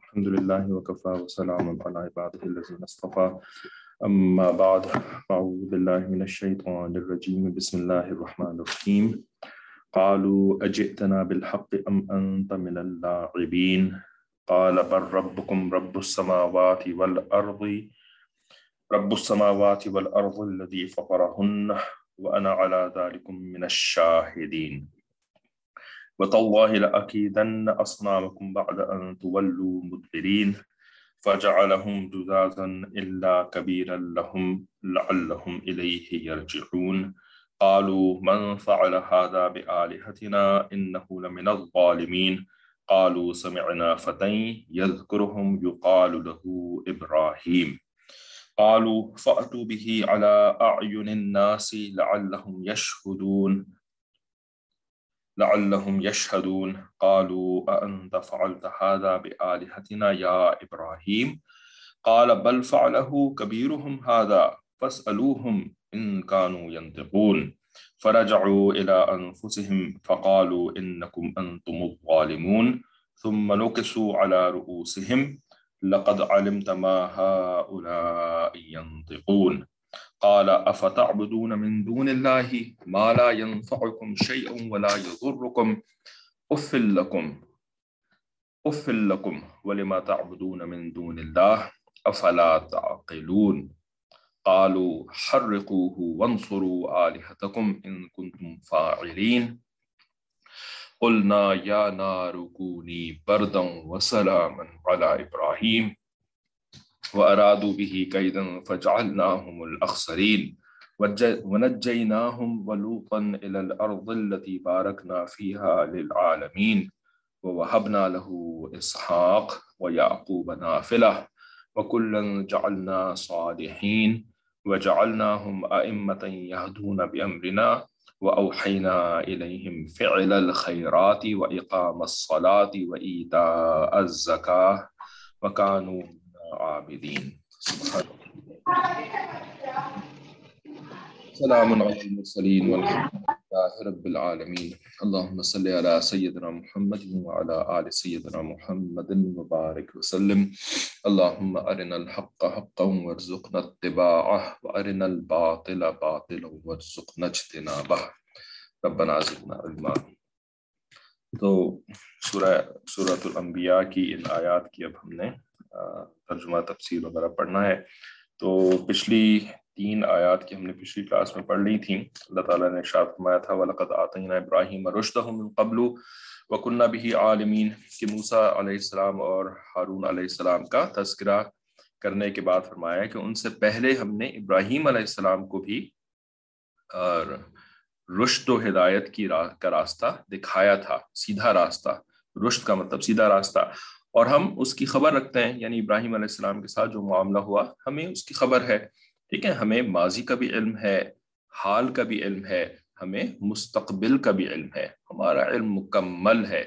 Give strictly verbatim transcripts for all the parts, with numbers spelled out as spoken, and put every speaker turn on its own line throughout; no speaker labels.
الحمد لله وكفى وسلام على عباده الذين اصطفى أما بعد أعوذ بالله من الشيطان الرجيم بسم الله الرحمن الرحيم قالوا أجئتنا بالحق أم أنت من اللاعبين قال بل ربكم رب السماوات والأرض رب السماوات والأرض الذي فطرهن وأنا على ذلك من الشاهدين وتالله لأكيدن أصنامكم بعد أن تولوا مدبرين فجعلهم جذاذا إلا كبيرا لهم لعلهم إليه يرجعون قالوا من فعل هذا بآلهتنا إنه لمن الظالمين قالوا سمعنا فتى يذكرهم يقال له إبراهيم قالوا فأتوا به على أعين الناس لعلهم يشهدون لعلهم يشهدون قالوا أأنت فعلت هذا بآلهتنا يا إبراهيم قال بل فعله كبيرهم هذا فاسألوهم إن كانوا ينطقون فرجعوا إلى أنفسهم فقالوا إنكم أنتم الظالمون ثم نكسوا على رؤوسهم لقد علمت ما هؤلاء ينطقون قال أفتعبدون من دون الله ما لا ينفعكم شيئا ولا يضركم أف لكم أف لكم ولما تعبدون من دون الله أفلا تعقلون قالوا حرقوه وانصروا آلهتكم إن كنتم فاعلين قلنا يا نار كوني بردا وسلاما على إبراهيم وأرادوا به كيدا فجعلناهم الأخسرين ونجيناهم ولوطا إلى الأرض التي باركنا فيها للعالمين ووهبنا له إسحاق ويعقوب نافلة وكلا جعلنا صالحين وجعلناهم أئمة يهدون بأمرنا وأوحينا إليهم فعل الخيرات وإقام الصلاة وإيتاء الزكاة وكانوا عابدين سبحان سلام على المرسلين والحمد لله رب العالمين اللهم صل على سيدنا محمد وعلى آل سيدنا محمد وبارك وسلم اللهم أرنا الحق حقا وارزقنا اتباعه وأرنا الباطل باطلا وارزقنا اجتنابه ربنا زدنا علما. تو سورہ سورۃ الانبیاء کی ان آیات کی اب ہم نے ترجمہ تفسیر وغیرہ پڑھنا ہے. تو پچھلی تین آیات کی ہم نے پچھلی کلاس میں پڑھ لی تھیں. اللہ تعالیٰ نے ارشاد فرمایا تھا وَلَقَدْ آتَيْنَا إِبْرَاهِيمَ رُشْدَهُ مِن قَبْلُ وَكُنَّا بِهِ عَالِمِينَ کہ موسیٰ علیہ السلام اور ہارون علیہ السلام کا تذکرہ کرنے کے بعد فرمایا کہ ان سے پہلے ہم نے ابراہیم علیہ السلام کو بھی اور رشد و ہدایت کی راہ کا راستہ دکھایا تھا، سیدھا راستہ. رشد کا مطلب سیدھا راستہ، اور ہم اس کی خبر رکھتے ہیں. یعنی ابراہیم علیہ السلام کے ساتھ جو معاملہ ہوا ہمیں اس کی خبر ہے. ٹھیک ہے، ہمیں ماضی کا بھی علم ہے، حال کا بھی علم ہے، ہمیں مستقبل کا بھی علم ہے. ہمارا علم مکمل ہے.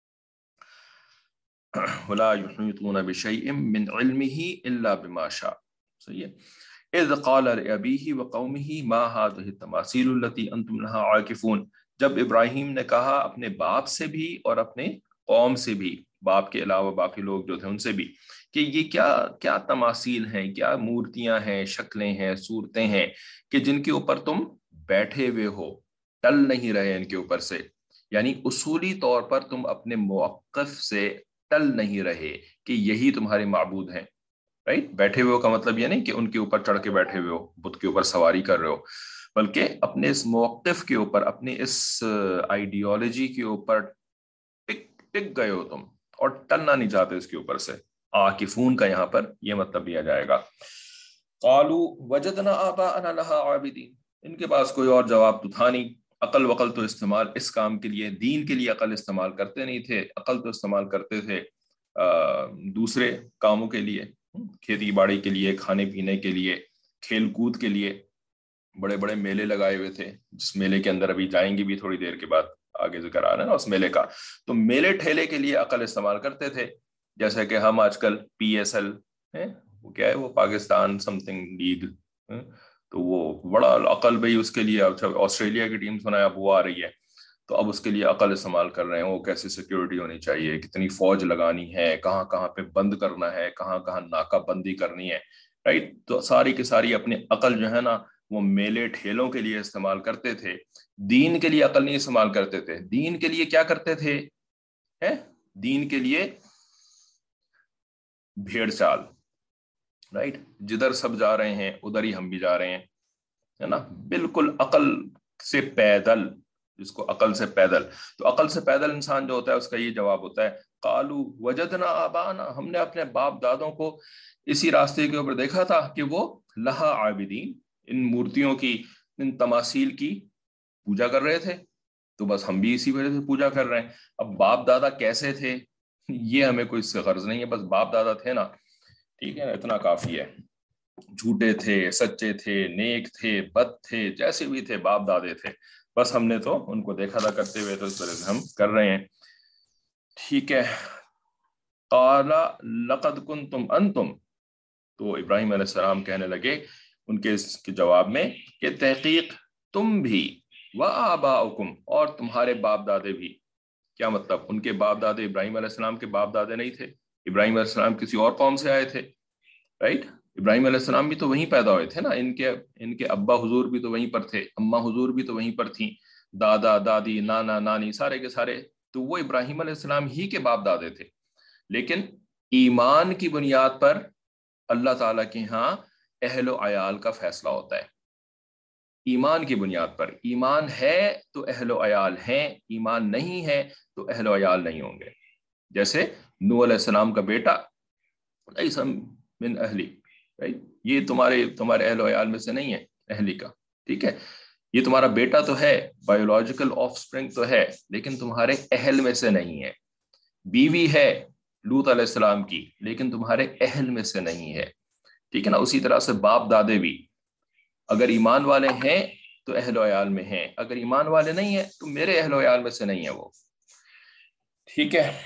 وَلَا يُحِيطُونَ بِشَيْءٍ مِّنْ عِلْمِهِ إِلَّا بِمَا شَاءَ. صحیح ہے. اذ قال لأبيه وقومه ما هذه التماثيل التي انتم لها عاكفون. جب ابراہیم نے کہا اپنے باپ سے بھی اور اپنے قوم سے بھی، باپ کے علاوہ باقی لوگ جو تھے ان سے بھی، کہ یہ کیا کیا تماثیل ہیں، کیا مورتیاں ہیں، شکلیں ہیں، صورتیں ہیں کہ جن کے اوپر تم بیٹھے ہوئے ہو، ٹل نہیں رہے ان کے اوپر سے. یعنی اصولی طور پر تم اپنے موقف سے ٹل نہیں رہے کہ یہی تمہارے معبود ہیں. رائٹ، بیٹھے ہوئے کا مطلب یہ نہیں کہ ان کے اوپر چڑھ کے بیٹھے ہوئے ہو، بت کے اوپر سواری کر رہے ہو، بلکہ اپنے اس موقف کے اوپر، اپنے اس آئیڈیالوجی کے اوپر ٹک ٹک گئے ہو تم اور ٹلنا نہیں چاہتے اس کے اوپر سے. عاکفون کا یہاں پر یہ مطلب لیا جائے گا. قالوا وجدنا آباءنا لها عابدین. ان کے پاس کوئی اور جواب تو تھا نہیں. عقل وقل تو استعمال اس کام کے لیے، دین کے لیے عقل استعمال کرتے نہیں تھے. عقل تو استعمال کرتے تھے دوسرے کاموں کے لیے، کھیتی باڑی کے لیے، کھانے پینے کے لیے، کھیل کود کے لیے. بڑے بڑے میلے لگائے ہوئے تھے، جس میلے کے اندر ابھی جائیں گے بھی تھوڑی دیر کے بعد، آگے ذکر آ رہا ہے نا اس میلے کا. تو میلے ٹھیلے کے لیے عقل استعمال کرتے تھے. جیسے کہ ہم آج کل پی ایس ایل ہے، وہ کیا ہے، وہ پاکستان سم تھنگ لیگ، تو وہ بڑا عقل بھائی اس کے لیے. آسٹریلیا کی ٹیم سنا ہے اب وہ آ رہی ہے، تو اب اس کے لیے عقل استعمال کر رہے ہیں، وہ کیسی سیکیورٹی ہونی چاہیے، کتنی فوج لگانی ہے، کہاں کہاں پہ بند کرنا ہے، کہاں کہاں ناکہ بندی کرنی ہے، رائٹ. تو ساری کی ساری اپنی عقل جو ہے نا وہ میلے ٹھیلوں کے لیے استعمال کرتے تھے، دین کے لیے عقل نہیں استعمال کرتے تھے. دین کے لیے کیا کرتے تھے؟ دین کے لیے بھیڑ چال، رائٹ. جدھر سب جا رہے ہیں ادھر ہی ہم بھی جا رہے ہیں، ہے نا. بالکل عقل سے پیدل، جس کو عقل سے پیدل. تو عقل سے پیدل انسان جو ہوتا ہے اس کا یہ جواب ہوتا ہے قالو وجدنا آبانا، ہم نے اپنے باپ دادوں کو اسی راستے کے اوپر دیکھا تھا کہ وہ لہا عابدین، ان مورتیوں کی، ان تماثیل کی پوجا کر رہے تھے، تو بس ہم بھی اسی وجہ سے پوجا کر رہے ہیں. اب باپ دادا کیسے تھے یہ ہمیں کوئی اس سے غرض نہیں ہے، بس باپ دادا تھے نا، ٹھیک ہے نا، اتنا کافی ہے. جھوٹے تھے، سچے تھے، نیک تھے، بد تھے، جیسے بھی تھے باپ دادے تھے، بس ہم نے تو ان کو دیکھا تھا کرتے ہوئے، تو اس طرح سے ہم کر رہے ہیں. ٹھیک ہے. قال لقد کنتم انتم، تو ابراہیم علیہ السلام کہنے لگے ان کے اس کے جواب میں کہ تحقیق تم بھی، وآباؤکم، اور تمہارے باپ دادے بھی. کیا مطلب؟ ان کے باپ دادے ابراہیم علیہ السلام کے باپ دادے نہیں تھے، ابراہیم علیہ السلام کسی اور قوم سے آئے تھے، رائٹ. ابراہیم علیہ السلام بھی تو وہیں پیدا ہوئے تھے نا، ان کے ان کے ابا حضور بھی تو وہیں پر تھے، اماں حضور بھی تو وہیں پر تھیں، دادا دادی نانا نانی سارے کے سارے تو وہ ابراہیم علیہ السلام ہی کے باپ دادے تھے. لیکن ایمان کی بنیاد پر اللہ تعالیٰ کے ہاں اہل و عیال کا فیصلہ ہوتا ہے. ایمان کی بنیاد پر، ایمان ہے تو اہل و عیال ہیں، ایمان نہیں ہے تو اہل و عیال نہیں ہوں گے. جیسے نوح علیہ السلام کا بیٹا لیس من اہلی، یہ تمہارے تمہارے اہل و عیال میں سے نہیں ہے، اہلی کا، ٹھیک ہے، یہ تمہارا بیٹا تو ہے، بایولوجیکل آف سپرنگ تو ہے، لیکن تمہارے اہل میں سے نہیں ہے. بیوی ہے لوط علیہ السلام کی، لیکن تمہارے اہل میں سے نہیں ہے، ٹھیک ہے نا. اسی طرح سے باپ دادے بھی اگر ایمان والے ہیں تو اہل و عیال میں ہیں، اگر ایمان والے نہیں ہیں تو میرے اہل و عیال میں سے نہیں ہے وہ. ٹھیک ہے.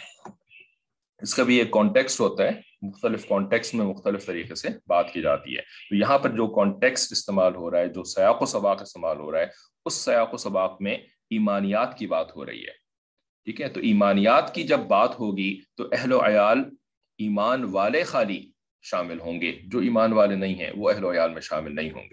اس کا بھی ایک کانٹیکسٹ ہوتا ہے، مختلف کانٹیکسٹ میں مختلف طریقے سے بات کی جاتی ہے. تو یہاں پر جو کانٹیکسٹ استعمال ہو رہا ہے، جو سیاق و سباق استعمال ہو رہا ہے، اس سیاق و سباق میں ایمانیات کی بات ہو رہی ہے. ٹھیک ہے. تو ایمانیات کی جب بات ہوگی تو اہل و عیال ایمان والے خالی شامل ہوں گے، جو ایمان والے نہیں ہیں وہ اہل و عیال میں شامل نہیں ہوں گے.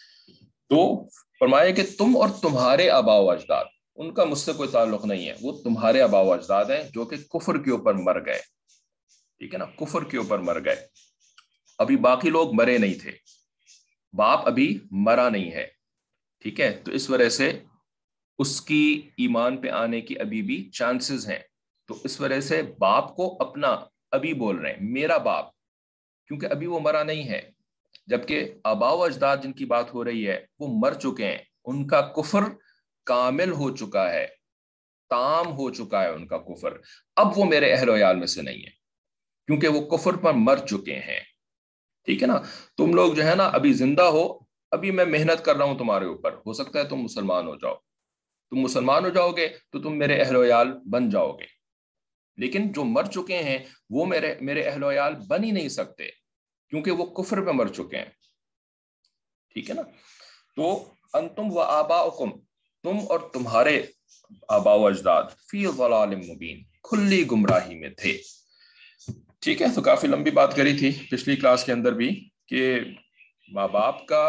تو فرمایا کہ تم اور تمہارے آباء و اجداد، ان کا مجھ سے کوئی تعلق نہیں ہے، وہ تمہارے آباء و اجداد ہیں جو کہ کفر کے اوپر مر گئے. ٹھیک ہے نا، کفر کے اوپر مر گئے. ابھی باقی لوگ مرے نہیں تھے، باپ ابھی مرا نہیں ہے، ٹھیک ہے. تو اس وجہ سے اس کی ایمان پہ آنے کی ابھی بھی چانسز ہیں. تو اس وجہ سے باپ کو اپنا ابھی بول رہے ہیں، میرا باپ، کیونکہ ابھی وہ مرا نہیں ہے. جبکہ آباء و اجداد جن کی بات ہو رہی ہے وہ مر چکے ہیں، ان کا کفر کامل ہو چکا ہے، تام ہو چکا ہے ان کا کفر. اب وہ میرے اہل و عیال میں سے نہیں ہے کیونکہ وہ کفر پر مر چکے ہیں. ٹھیک ہے نا. تم لوگ جو ہے نا ابھی زندہ ہو، ابھی میں محنت کر رہا ہوں تمہارے اوپر، ہو سکتا ہے تم مسلمان ہو جاؤ، تم مسلمان ہو جاؤ گے تو تم میرے اہل و عیال بن جاؤ گے. لیکن جو مر چکے ہیں وہ میرے میرے اہل و عیال بن ہی نہیں سکتے کیونکہ وہ کفر پہ مر چکے ہیں. ٹھیک ہے نا. تو انتم و آباؤکم، تم اور تمہارے آباء و اجداد فی ضلال مبین، کھلی گمراہی میں تھے. ٹھیک ہے. تو کافی لمبی بات کری تھی پچھلی کلاس کے اندر بھی کہ ماں باپ کا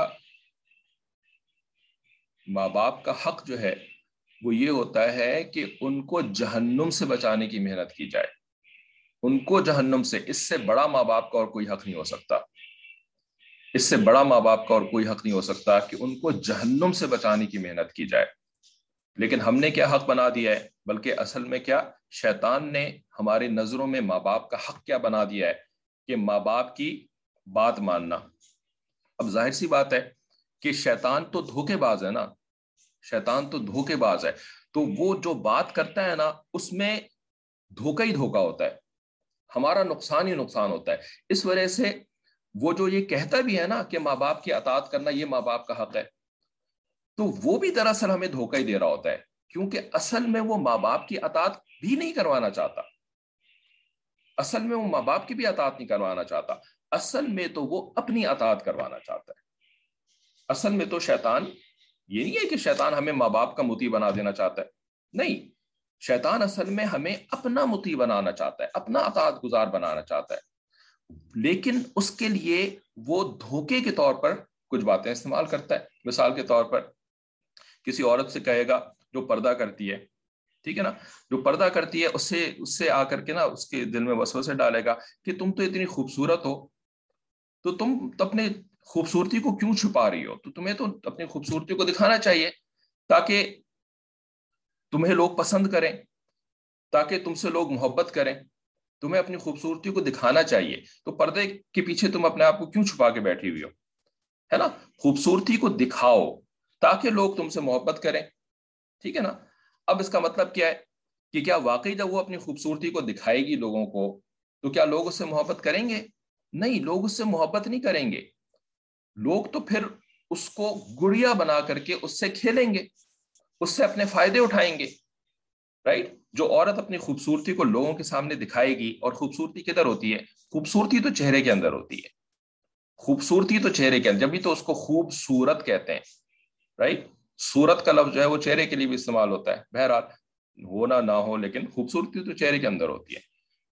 ماں باپ کا حق جو ہے وہ یہ ہوتا ہے کہ ان کو جہنم سے بچانے کی محنت کی جائے. ان کو جہنم سے، اس سے بڑا ماں باپ کا اور کوئی حق نہیں ہو سکتا، اس سے بڑا ماں باپ کا اور کوئی حق نہیں ہو سکتا کہ ان کو جہنم سے بچانے کی محنت کی جائے. لیکن ہم نے کیا حق بنا دیا ہے، بلکہ اصل میں کیا شیطان نے ہماری نظروں میں ماں باپ کا حق کیا بنا دیا ہے کہ ماں باپ کی بات ماننا. اب ظاہر سی بات ہے کہ شیطان تو دھوکے باز ہے نا، شیطان تو دھوکے باز ہے. تو وہ جو بات کرتا ہے نا اس میں دھوکہ ہی دھوکہ ہوتا ہے، ہمارا نقصان ہی نقصان ہوتا ہے. اس وجہ سے وہ جو یہ کہتا بھی ہے نا کہ ماں باپ کی اطاعت کرنا یہ ماں باپ کا حق ہے، تو وہ بھی دراصل ہمیں دھوکہ ہی دے رہا ہوتا ہے، کیونکہ اصل میں وہ ماں باپ کی اطاعت بھی نہیں کروانا چاہتا، اصل میں وہ ماں باپ کی بھی اطاعت نہیں کروانا چاہتا، اصل میں تو وہ اپنی اطاعت کروانا چاہتا ہے. اصل میں تو شیطان یہ نہیں ہے کہ شیطان ہمیں ماں باپ کا مطیع بنا دینا چاہتا ہے، نہیں، شیطان اصل میں ہمیں اپنا مطیع بنانا چاہتا ہے، اپنا اطاعت گزار بنانا چاہتا ہے، لیکن اس کے لیے وہ دھوکے کے طور پر کچھ باتیں استعمال کرتا ہے۔ مثال کے طور پر کسی عورت سے کہے گا جو پردہ کرتی ہے، ٹھیک ہے نا، جو پردہ کرتی ہے اس سے اس سے آ کر کے نا اس کے دل میں وسوسے ڈالے گا کہ تم تو اتنی خوبصورت ہو، تو تم اپنے خوبصورتی کو کیوں چھپا رہی ہو؟ تو تمہیں تو اپنی خوبصورتی کو دکھانا چاہیے تاکہ تمہیں لوگ پسند کریں، تاکہ تم سے لوگ محبت کریں، تمہیں اپنی خوبصورتی کو دکھانا چاہیے، تو پردے کے پیچھے تم اپنے آپ کو کیوں چھپا کے بیٹھی ہوئی ہو؟ ہے نا، خوبصورتی کو دکھاؤ تاکہ لوگ تم سے محبت کریں، ٹھیک ہے نا۔ اب اس کا مطلب کیا ہے کہ کیا واقعی جب وہ اپنی خوبصورتی کو دکھائے گی لوگوں کو تو کیا لوگ اس سے محبت کریں گے؟ نہیں، لوگ اس سے محبت نہیں کریں گے، لوگ تو پھر اس کو گڑیا بنا کر کے اس سے کھیلیں گے، اس سے اپنے فائدے اٹھائیں گے، رائٹ۔ جو عورت اپنی خوبصورتی کو لوگوں کے سامنے دکھائے گی، اور خوبصورتی کدھر ہوتی ہے؟ خوبصورتی تو چہرے کے اندر ہوتی ہے، خوبصورتی تو چہرے کے اندر، جبھی تو اس کو خوبصورت کہتے ہیں، رائٹ۔ صورت کا لفظ جو ہے وہ چہرے کے لیے بھی استعمال ہوتا ہے، بہرحال ہونا نہ ہو لیکن خوبصورتی تو چہرے کے اندر ہوتی ہے۔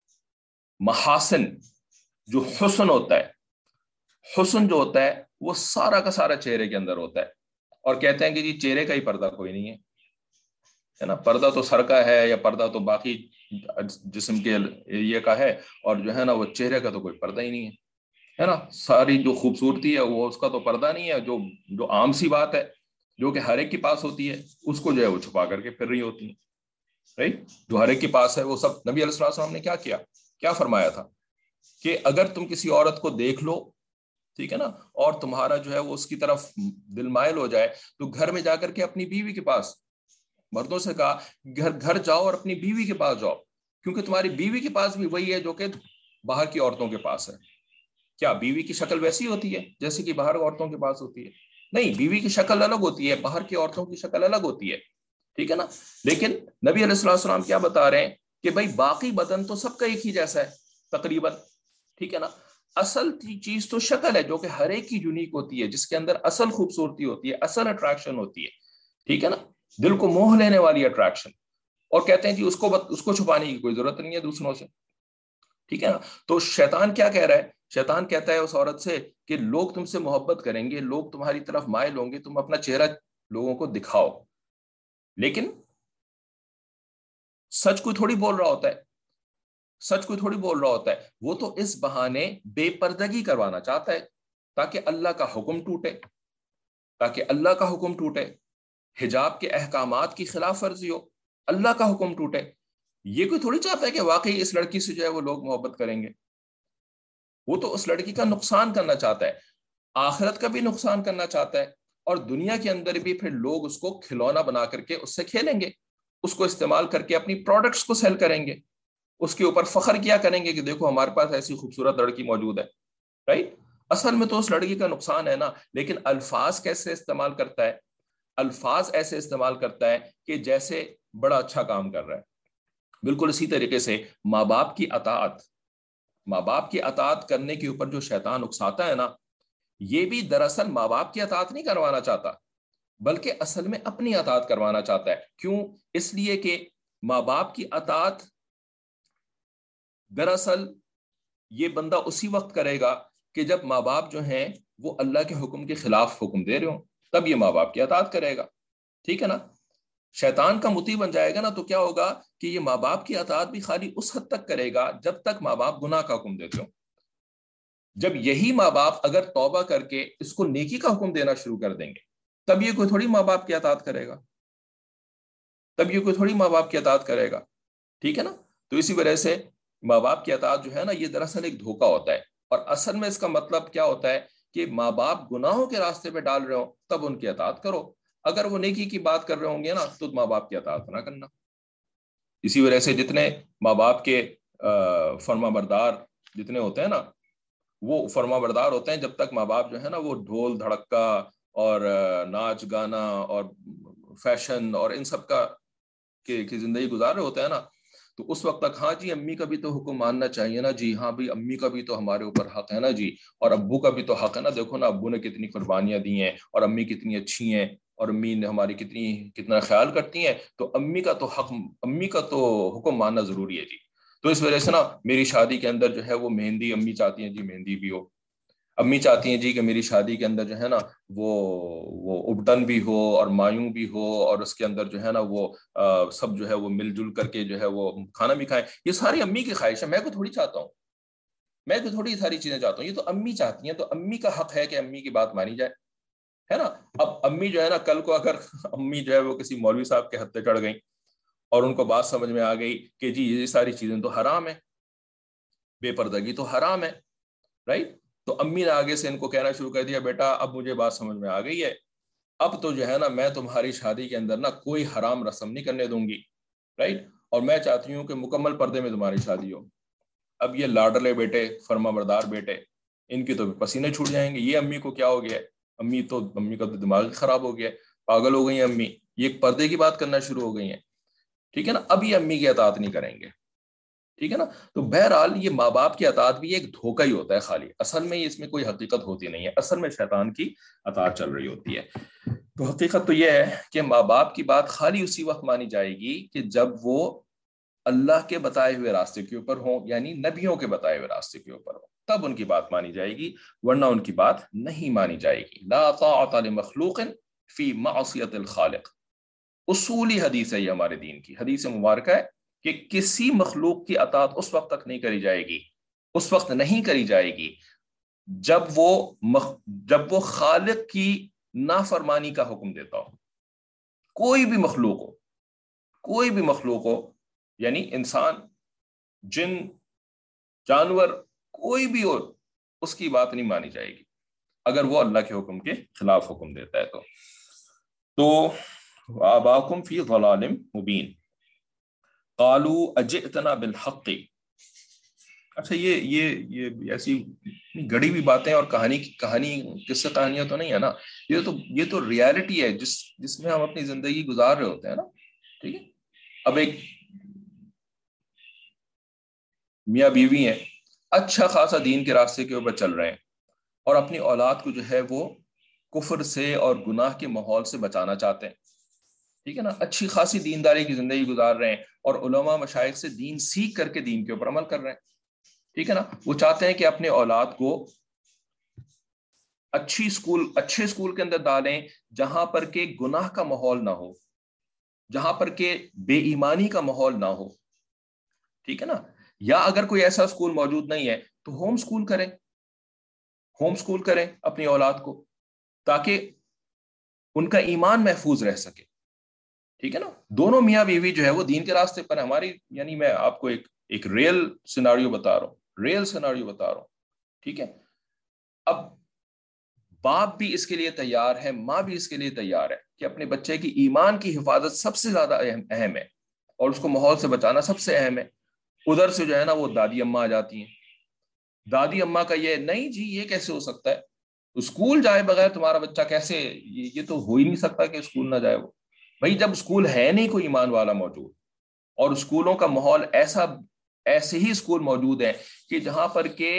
محاسن، جو حسن ہوتا ہے، حسن جو ہوتا ہے وہ سارا کا سارا چہرے کے اندر ہوتا ہے، اور کہتے ہیں کہ جی چہرے کا ہی پردہ کوئی نہیں ہے، ہے نا، پردہ تو سر کا ہے یا پردہ تو باقی جسم کے یہ کا ہے، اور جو ہے نا وہ چہرے کا تو کوئی پردہ ہی نہیں ہے، ہے نا۔ ساری جو خوبصورتی ہے وہ اس کا تو پردہ نہیں ہے، جو جو عام سی بات ہے جو کہ ہر ایک کے پاس ہوتی ہے اس کو جو ہے وہ چھپا کر کے پھر رہی ہوتی ہے، رائٹ۔ جو ہر ایک کے پاس ہے وہ سب، نبی علیہ السلام نے کیا کیا کیا فرمایا تھا کہ اگر تم کسی عورت کو دیکھ لو، ٹھیک ہے نا، اور تمہارا جو ہے وہ اس کی طرف دل مائل ہو جائے تو گھر میں جا کر کے اپنی بیوی کے پاس، مردوں سے کہا گھر گھر جاؤ اور اپنی بیوی کے پاس جاؤ، کیونکہ تمہاری بیوی کے پاس بھی وہی ہے جو کہ باہر کی عورتوں کے پاس ہے۔ کیا بیوی کی شکل ویسی ہوتی ہے جیسے کہ باہر عورتوں کے پاس ہوتی ہے؟ نہیں، بیوی کی شکل الگ ہوتی ہے، باہر کی عورتوں کی شکل الگ ہوتی ہے، ٹھیک ہے نا۔ لیکن نبی علیہ السلام کیا بتا رہے ہیں کہ بھائی باقی بدن تو سب کا ایک ہی جیسا ہے تقریباً، ٹھیک ہے نا۔ اصل چیز تو شکل ہے جو کہ ہر ایک کی یونیک ہوتی ہے، جس کے اندر اصل خوبصورتی ہوتی ہے، اصل اٹریکشن ہوتی ہے، ٹھیک ہے نا، دل کو موہ لینے والی اٹریکشن۔ اور کہتے ہیں کہ اس کو اس کو چھپانے کی کوئی ضرورت نہیں ہے دوسروں سے، ٹھیک ہے نا۔ تو شیطان کیا کہہ رہا ہے؟ شیطان کہتا ہے اس عورت سے کہ لوگ تم سے محبت کریں گے، لوگ تمہاری طرف مائل ہوں گے، تم اپنا چہرہ لوگوں کو دکھاؤ، لیکن سچ کوئی تھوڑی بول رہا ہوتا ہے، سچ کوئی تھوڑی بول رہا ہوتا ہے، وہ تو اس بہانے بے پردگی کروانا چاہتا ہے تاکہ اللہ کا حکم ٹوٹے، تاکہ اللہ کا حکم ٹوٹے، حجاب کے احکامات کی خلاف ورزی ہو، اللہ کا حکم ٹوٹے۔ یہ کوئی تھوڑی چاہتا ہے کہ واقعی اس لڑکی سے جو ہے وہ لوگ محبت کریں گے، وہ تو اس لڑکی کا نقصان کرنا چاہتا ہے، آخرت کا بھی نقصان کرنا چاہتا ہے، اور دنیا کے اندر بھی پھر لوگ اس کو کھلونا بنا کر کے اس سے کھیلیں گے، اس کو استعمال کر کے اپنی پروڈکٹس کو سیل کریں گے، اس کے اوپر فخر کیا کریں گے کہ دیکھو ہمارے پاس ایسی خوبصورت لڑکی موجود ہے، رائٹ۔ اصل میں تو اس لڑکی کا نقصان ہے نا، لیکن الفاظ کیسے استعمال کرتا ہے؟ الفاظ ایسے استعمال کرتا ہے کہ جیسے بڑا اچھا کام کر رہا ہے۔ بالکل اسی طریقے سے ماں باپ کی اطاعت، ماں باپ کی اطاعت کرنے کے اوپر جو شیطان اکساتا ہے نا، یہ بھی دراصل ماں باپ کی اطاعت نہیں کروانا چاہتا، بلکہ اصل میں اپنی اطاعت کروانا چاہتا ہے۔ کیوں؟ اس لیے کہ ماں باپ کی اطاعت دراصل یہ بندہ اسی وقت کرے گا کہ جب ماں باپ جو ہیں وہ اللہ کے حکم کے خلاف حکم دے رہے ہوں، تب یہ ماں باپ کی اطاعت کرے گا، ٹھیک ہے نا۔ شیطان کا مطیع بن جائے گا نا تو کیا ہوگا کہ یہ ماں باپ کی اطاعت بھی خالی اس حد تک کرے گا جب تک ماں باپ گناہ کا حکم دیتے ہوں۔ جب یہی ماں باپ اگر توبہ کر کے اس کو نیکی کا حکم دینا شروع کر دیں گے، تب یہ کوئی تھوڑی ماں باپ کی اطاعت کرے گا، تب یہ کوئی تھوڑی ماں باپ کی اطاعت کرے گا، ٹھیک ہے نا۔ تو اسی وجہ سے ماں باپ کی اطاعت جو ہے نا، یہ دراصل ایک دھوکہ ہوتا ہے، اور اصل میں اس کا مطلب کیا ہوتا ہے کہ ماں باپ گناہوں کے راستے پہ ڈال رہے ہوں تب ان کی اطاعت کرو، اگر وہ نیکی کی بات کر رہے ہوں گے نا تو ماں باپ کی اطاعت نہ کرنا۔ اسی وجہ سے جتنے ماں باپ کے فرما بردار جتنے ہوتے ہیں نا، وہ فرما بردار ہوتے ہیں جب تک ماں باپ جو ہے نا وہ ڈھول دھڑکا اور ناچ گانا اور فیشن اور ان سب کا کی زندگی گزار رہے ہوتے ہیں نا، تو اس وقت تک ہاں جی امی کا بھی تو حکم ماننا چاہیے نا جی، ہاں بھی امی کا بھی تو ہمارے اوپر حق ہے نا جی، اور ابو کا بھی تو حق ہے نا، دیکھو نا ابو نے کتنی قربانیاں دی ہیں اور امی کتنی اچھی ہیں اور امی نے ہماری کتنی کتنا خیال کرتی ہیں، تو امی کا تو حق امی کا تو حکم ماننا ضروری ہے جی. تو اس وجہ سے نا میری شادی کے اندر جو ہے وہ مہندی، امی چاہتی ہیں جی مہندی بھی ہو، امی چاہتی ہیں جی کہ میری شادی کے اندر جو ہے نا وہ وہ ابٹن بھی ہو اور مایوں بھی ہو، اور اس کے اندر جو ہے نا وہ آ, سب جو ہے وہ مل جل کر کے جو ہے وہ کھانا بھی کھائیں. یہ ساری امی کی خواہش ہے، میں کو تھوڑی چاہتا ہوں، میں تو تھوڑی ساری چیزیں چاہتا ہوں، یہ تو امی چاہتی ہیں. تو امی کا حق ہے کہ امی کی بات مانی جائے، ہے نا. اب امی جو ہے نا کل کو اگر امی جو ہے وہ کسی مولوی صاحب کے ہتھے چڑھ گئیں اور ان کو بات سمجھ میں آ گئی کہ جی یہ ساری چیزیں تو حرام ہے، بے پردگی تو حرام ہے، رائٹ. تو امی نے آگے سے ان کو کہنا شروع کر دیا بیٹا اب مجھے بات سمجھ میں آ گئی ہے، اب تو جو ہے نا میں تمہاری شادی کے اندر نا کوئی حرام رسم نہیں کرنے دوں گی، رائٹ. اور میں چاہتی ہوں کہ مکمل پردے میں تمہاری شادی ہو. اب یہ لاڈلے بیٹے، فرما بردار بیٹے، ان کی تو پسینے چھوٹ جائیں گے. یہ امی کو کیا ہو گیا ہے، امی تو امی کا تو دماغ خراب ہو گیا ہے، پاگل ہو گئی ہیں امی، یہ ایک پردے کی بات کرنا شروع ہو گئی ہیں. ٹھیک ہے نا. اب یہ امی کی اطاعت نہیں کریں گے، ٹھیک ہے نا. تو بہرحال یہ ماں باپ کی اطاعت بھی ایک دھوکہ ہی ہوتا ہے خالی، اصل میں اس میں کوئی حقیقت ہوتی نہیں ہے، اصل میں شیطان کی اطاعت چل رہی ہوتی ہے. تو حقیقت تو یہ ہے کہ ماں باپ کی بات خالی اسی وقت مانی جائے گی کہ جب وہ اللہ کے بتائے ہوئے راستے کے اوپر ہوں، یعنی نبیوں کے بتائے ہوئے راستے کے اوپر ہوں، تب ان کی بات مانی جائے گی، ورنہ ان کی بات نہیں مانی جائے گی. لا طاعت لمخلوق فی معصیت الخالق، اصولی حدیث ہے یہ ہمارے دین کی، حدیث مبارکہ ہے کہ کسی مخلوق کی اطاعت اس وقت تک نہیں کری جائے گی، اس وقت نہیں کری جائے گی جب وہ مخ... جب وہ خالق کی نافرمانی کا حکم دیتا ہو. کوئی بھی مخلوق ہو، کوئی بھی مخلوق ہو، یعنی انسان، جن، جانور، کوئی بھی ہو، اس کی بات نہیں مانی جائے گی اگر وہ اللہ کے حکم کے خلاف حکم دیتا ہے. تو تو آباکم فی ضلال مبین قالوا اجئتنا بالحق. اچھا یہ یہ یہ ایسی گڑی ہوئی باتیں اور کہانی کہانی قصے کہانیاں تو نہیں ہے نا، یہ تو یہ تو ریالٹی ہے جس جس میں ہم اپنی زندگی گزار رہے ہوتے ہیں نا. ٹھیک ہے. اب ایک میاں بیوی ہیں، اچھا خاصا دین کے راستے کے اوپر چل رہے ہیں اور اپنی اولاد کو جو ہے وہ کفر سے اور گناہ کے ماحول سے بچانا چاہتے ہیں. ٹھیک ہے نا. اچھی خاصی دینداری کی زندگی گزار رہے ہیں اور علماء مشائخ سے دین سیکھ کر کے دین کے اوپر عمل کر رہے ہیں. ٹھیک ہے نا. وہ چاہتے ہیں کہ اپنے اولاد کو اچھی اسکول اچھے اسکول کے اندر ڈالیں جہاں پر کہ گناہ کا ماحول نہ ہو، جہاں پر کہ بے ایمانی کا ماحول نہ ہو. ٹھیک ہے نا. یا اگر کوئی ایسا اسکول موجود نہیں ہے تو ہوم اسکول کریں، ہوم اسکول کریں اپنی اولاد کو تاکہ ان کا ایمان محفوظ رہ سکے. ٹھیک ہے نا. دونوں میاں بیوی جو ہے وہ دین کے راستے پر ہماری، یعنی میں آپ کو ایک ایک ریل سیناریو بتا رہا ہوں، ریل سیناریو بتا رہا ہوں. ٹھیک ہے. اب باپ بھی اس کے لیے تیار ہے، ماں بھی اس کے لیے تیار ہے کہ اپنے بچے کی ایمان کی حفاظت سب سے زیادہ اہم ہے اور اس کو ماحول سے بچانا سب سے اہم ہے. ادھر سے جو ہے نا وہ دادی اماں آ جاتی ہیں. دادی اماں کا یہ نہیں جی یہ کیسے ہو سکتا ہے، اسکول جائے بغیر تمہارا بچہ کیسے، یہ تو ہو ہی نہیں سکتا کہ اسکول نہ جائے. وہ بھائی جب اسکول ہے نہیں کوئی ایمان والا موجود اور اسکولوں کا ماحول ایسا، ایسے ہی اسکول موجود ہیں کہ جہاں پر کہ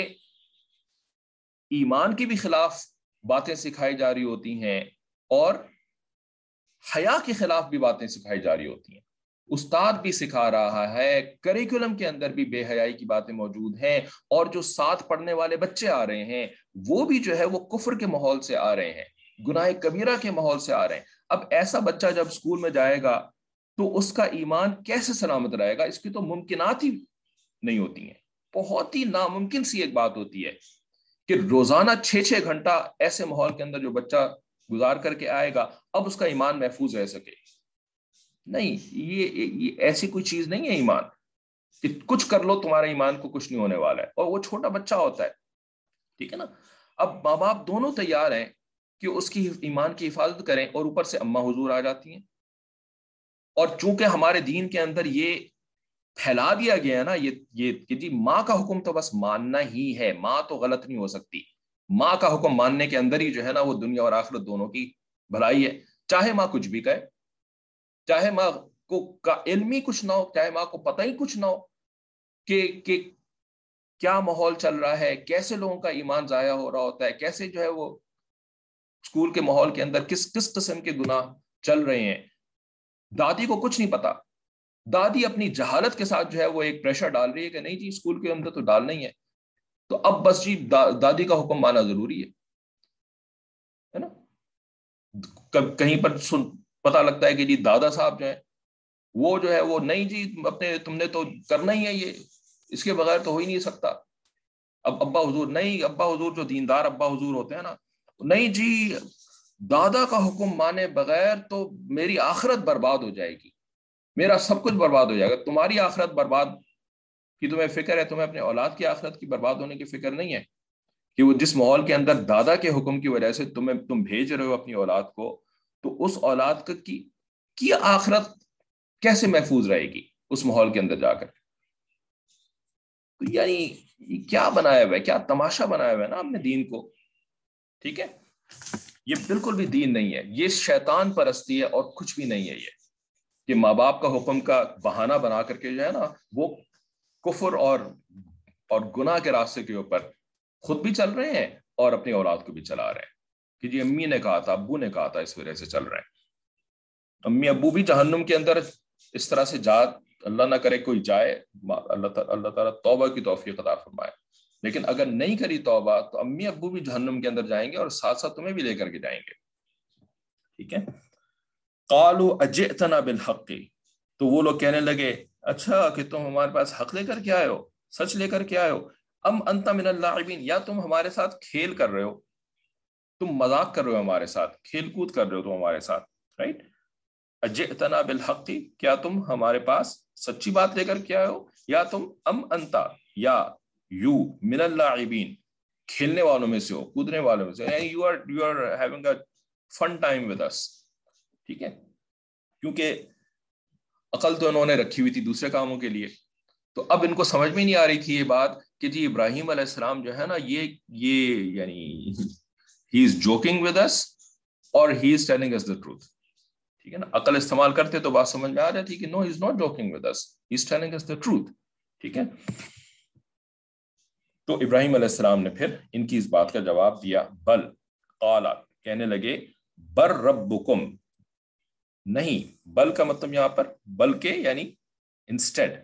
ایمان کے بھی خلاف باتیں سکھائی جا رہی ہوتی ہیں اور حیا کے خلاف بھی باتیں سکھائی جا رہی ہوتی ہیں، استاد بھی سکھا رہا ہے، کریکولم کے اندر بھی بے حیائی کی باتیں موجود ہیں، اور جو ساتھ پڑھنے والے بچے آ رہے ہیں وہ بھی جو ہے وہ کفر کے ماحول سے آ رہے ہیں، گناہ کبیرہ کے ماحول سے آ رہے ہیں. اب ایسا بچہ جب اسکول میں جائے گا تو اس کا ایمان کیسے سلامت رہے گا؟ اس کی تو ممکنات ہی نہیں ہوتی ہیں. بہت ہی ناممکن سی ایک بات ہوتی ہے کہ روزانہ چھ چھ گھنٹہ ایسے ماحول کے اندر جو بچہ گزار کر کے آئے گا اب اس کا ایمان محفوظ رہ سکے. نہیں، یہ, یہ ایسی کوئی چیز نہیں ہے ایمان کہ کچھ کر لو تمہارے ایمان کو کچھ نہیں ہونے والا ہے، اور وہ چھوٹا بچہ ہوتا ہے. ٹھیک ہے نا. اب ماں باپ دونوں تیار ہیں کہ اس کی ایمان کی حفاظت کریں اور اوپر سے اماں حضور آ جاتی ہیں. اور چونکہ ہمارے دین کے اندر یہ پھیلا دیا گیا ہے نا یہ یہ کہ جی ماں کا حکم تو بس ماننا ہی ہے، ماں تو غلط نہیں ہو سکتی، ماں کا حکم ماننے کے اندر ہی جو ہے نا وہ دنیا اور آخرت دونوں کی بھلائی ہے. چاہے ماں کچھ بھی کہے، چاہے ماں کو کا علم ہی کچھ نہ ہو، چاہے ماں کو پتہ ہی کچھ نہ ہو کہ کہ کیا ماحول چل رہا ہے، کیسے لوگوں کا ایمان ضائع ہو رہا ہوتا ہے، کیسے جو ہے وہ اسکول کے ماحول کے اندر کس کس قسم کے گناہ چل رہے ہیں. دادی کو کچھ نہیں پتا. دادی اپنی جہالت کے ساتھ جو ہے وہ ایک پریشر ڈال رہی ہے کہ نہیں جی اسکول کے اندر تو ڈالنا ہی ہے. تو اب بس جی دا, دادی کا حکم مانا ضروری ہے نا. کہیں پر سن پتا لگتا ہے کہ جی دادا صاحب جو ہے وہ جو ہے وہ نہیں جی اپنے تم نے تو کرنا ہی ہے یہ, اس کے بغیر تو ہو ہی نہیں سکتا. اب ابا حضور نہیں, ابا حضور جو دیندار ابا حضور ہوتے ہیں نا, نہیں جی دادا کا حکم مانے بغیر تو میری آخرت برباد ہو جائے گی, میرا سب کچھ برباد ہو جائے گا. تمہاری آخرت برباد کی تمہیں فکر ہے, تمہیں اپنے اولاد کی آخرت کی برباد ہونے کی فکر نہیں ہے کہ وہ جس ماحول کے اندر دادا کے حکم کی وجہ سے تمہیں تم بھیج رہے ہو اپنی اولاد کو, تو اس اولاد کی کی آخرت کیسے محفوظ رہے گی اس ماحول کے اندر جا کر. یعنی کیا بنایا ہوا ہے, کیا تماشا بنایا ہوا ہے نا ہم نے دین کو. ٹھیک ہے, یہ بالکل بھی دین نہیں ہے, یہ شیطان پرستی ہے اور کچھ بھی نہیں ہے. یہ کہ ماں باپ کا حکم کا بہانہ بنا کر کے جو ہے نا وہ کفر اور اور گناہ کے راستے کے اوپر خود بھی چل رہے ہیں اور اپنی اولاد کو بھی چلا رہے ہیں کہ جی امی نے کہا تھا, ابو نے کہا تھا, اس وجہ سے چل رہے ہیں. امی ابو بھی جہنم کے اندر اس طرح سے جا, اللہ نہ کرے کوئی جائے, اللہ اللہ تعالیٰ توبہ کی توفیق عطا فرمائے, لیکن اگر نہیں کری توبہ تو امی ابو بھی جہنم کے اندر جائیں گے اور ساتھ ساتھ تمہیں بھی لے کر کے جائیں گے. ٹھیک ہے. قالوا اجئتنا بالحق, تو وہ لوگ کہنے لگے اچھا کہ تم ہمارے پاس حق لے کر کے آئے ہو, سچ لے کر کے آئے ہو. ام انت من اللاعبین, یا تم ہمارے ساتھ کھیل کر رہے ہو, تم مذاق کر رہے ہو ہمارے ساتھ, کھیل کود کر رہے ہو تم ہمارے ساتھ. رائٹ, اجئتنا بالحق, کیا تم ہمارے پاس سچی بات لے کر کے آئے ہو, یا تم ام انت یا یو من اللاعبین, کھیلنے والوں میں سے ہو, کودنے والوں میں سے, you are you are having a fun time with us. ٹھیک ہے, کیونکہ عقل تو انہوں نے رکھی ہوئی تھی دوسرے کاموں کے لیے, تو اب ان کو سمجھ میں نہیں آ رہی تھی یہ بات کہ جی ابراہیم علیہ السلام جو ہے نا یہ یہ یعنی ہی از جوکنگ ود اس اور ہی is telling us the truth. ٹھیک ہے نا, عقل استعمال کرتے تو بات سمجھ میں آ جاتی کہ no he is not joking with us, he is telling us the truth. ٹھیک ہے, تو ابراہیم علیہ السلام نے پھر ان کی اس بات کا جواب دیا. بل قال, کہنے لگے بر ربکم, نہیں, بل کا مطلب یہاں پر بلکہ یعنی انسٹیڈ,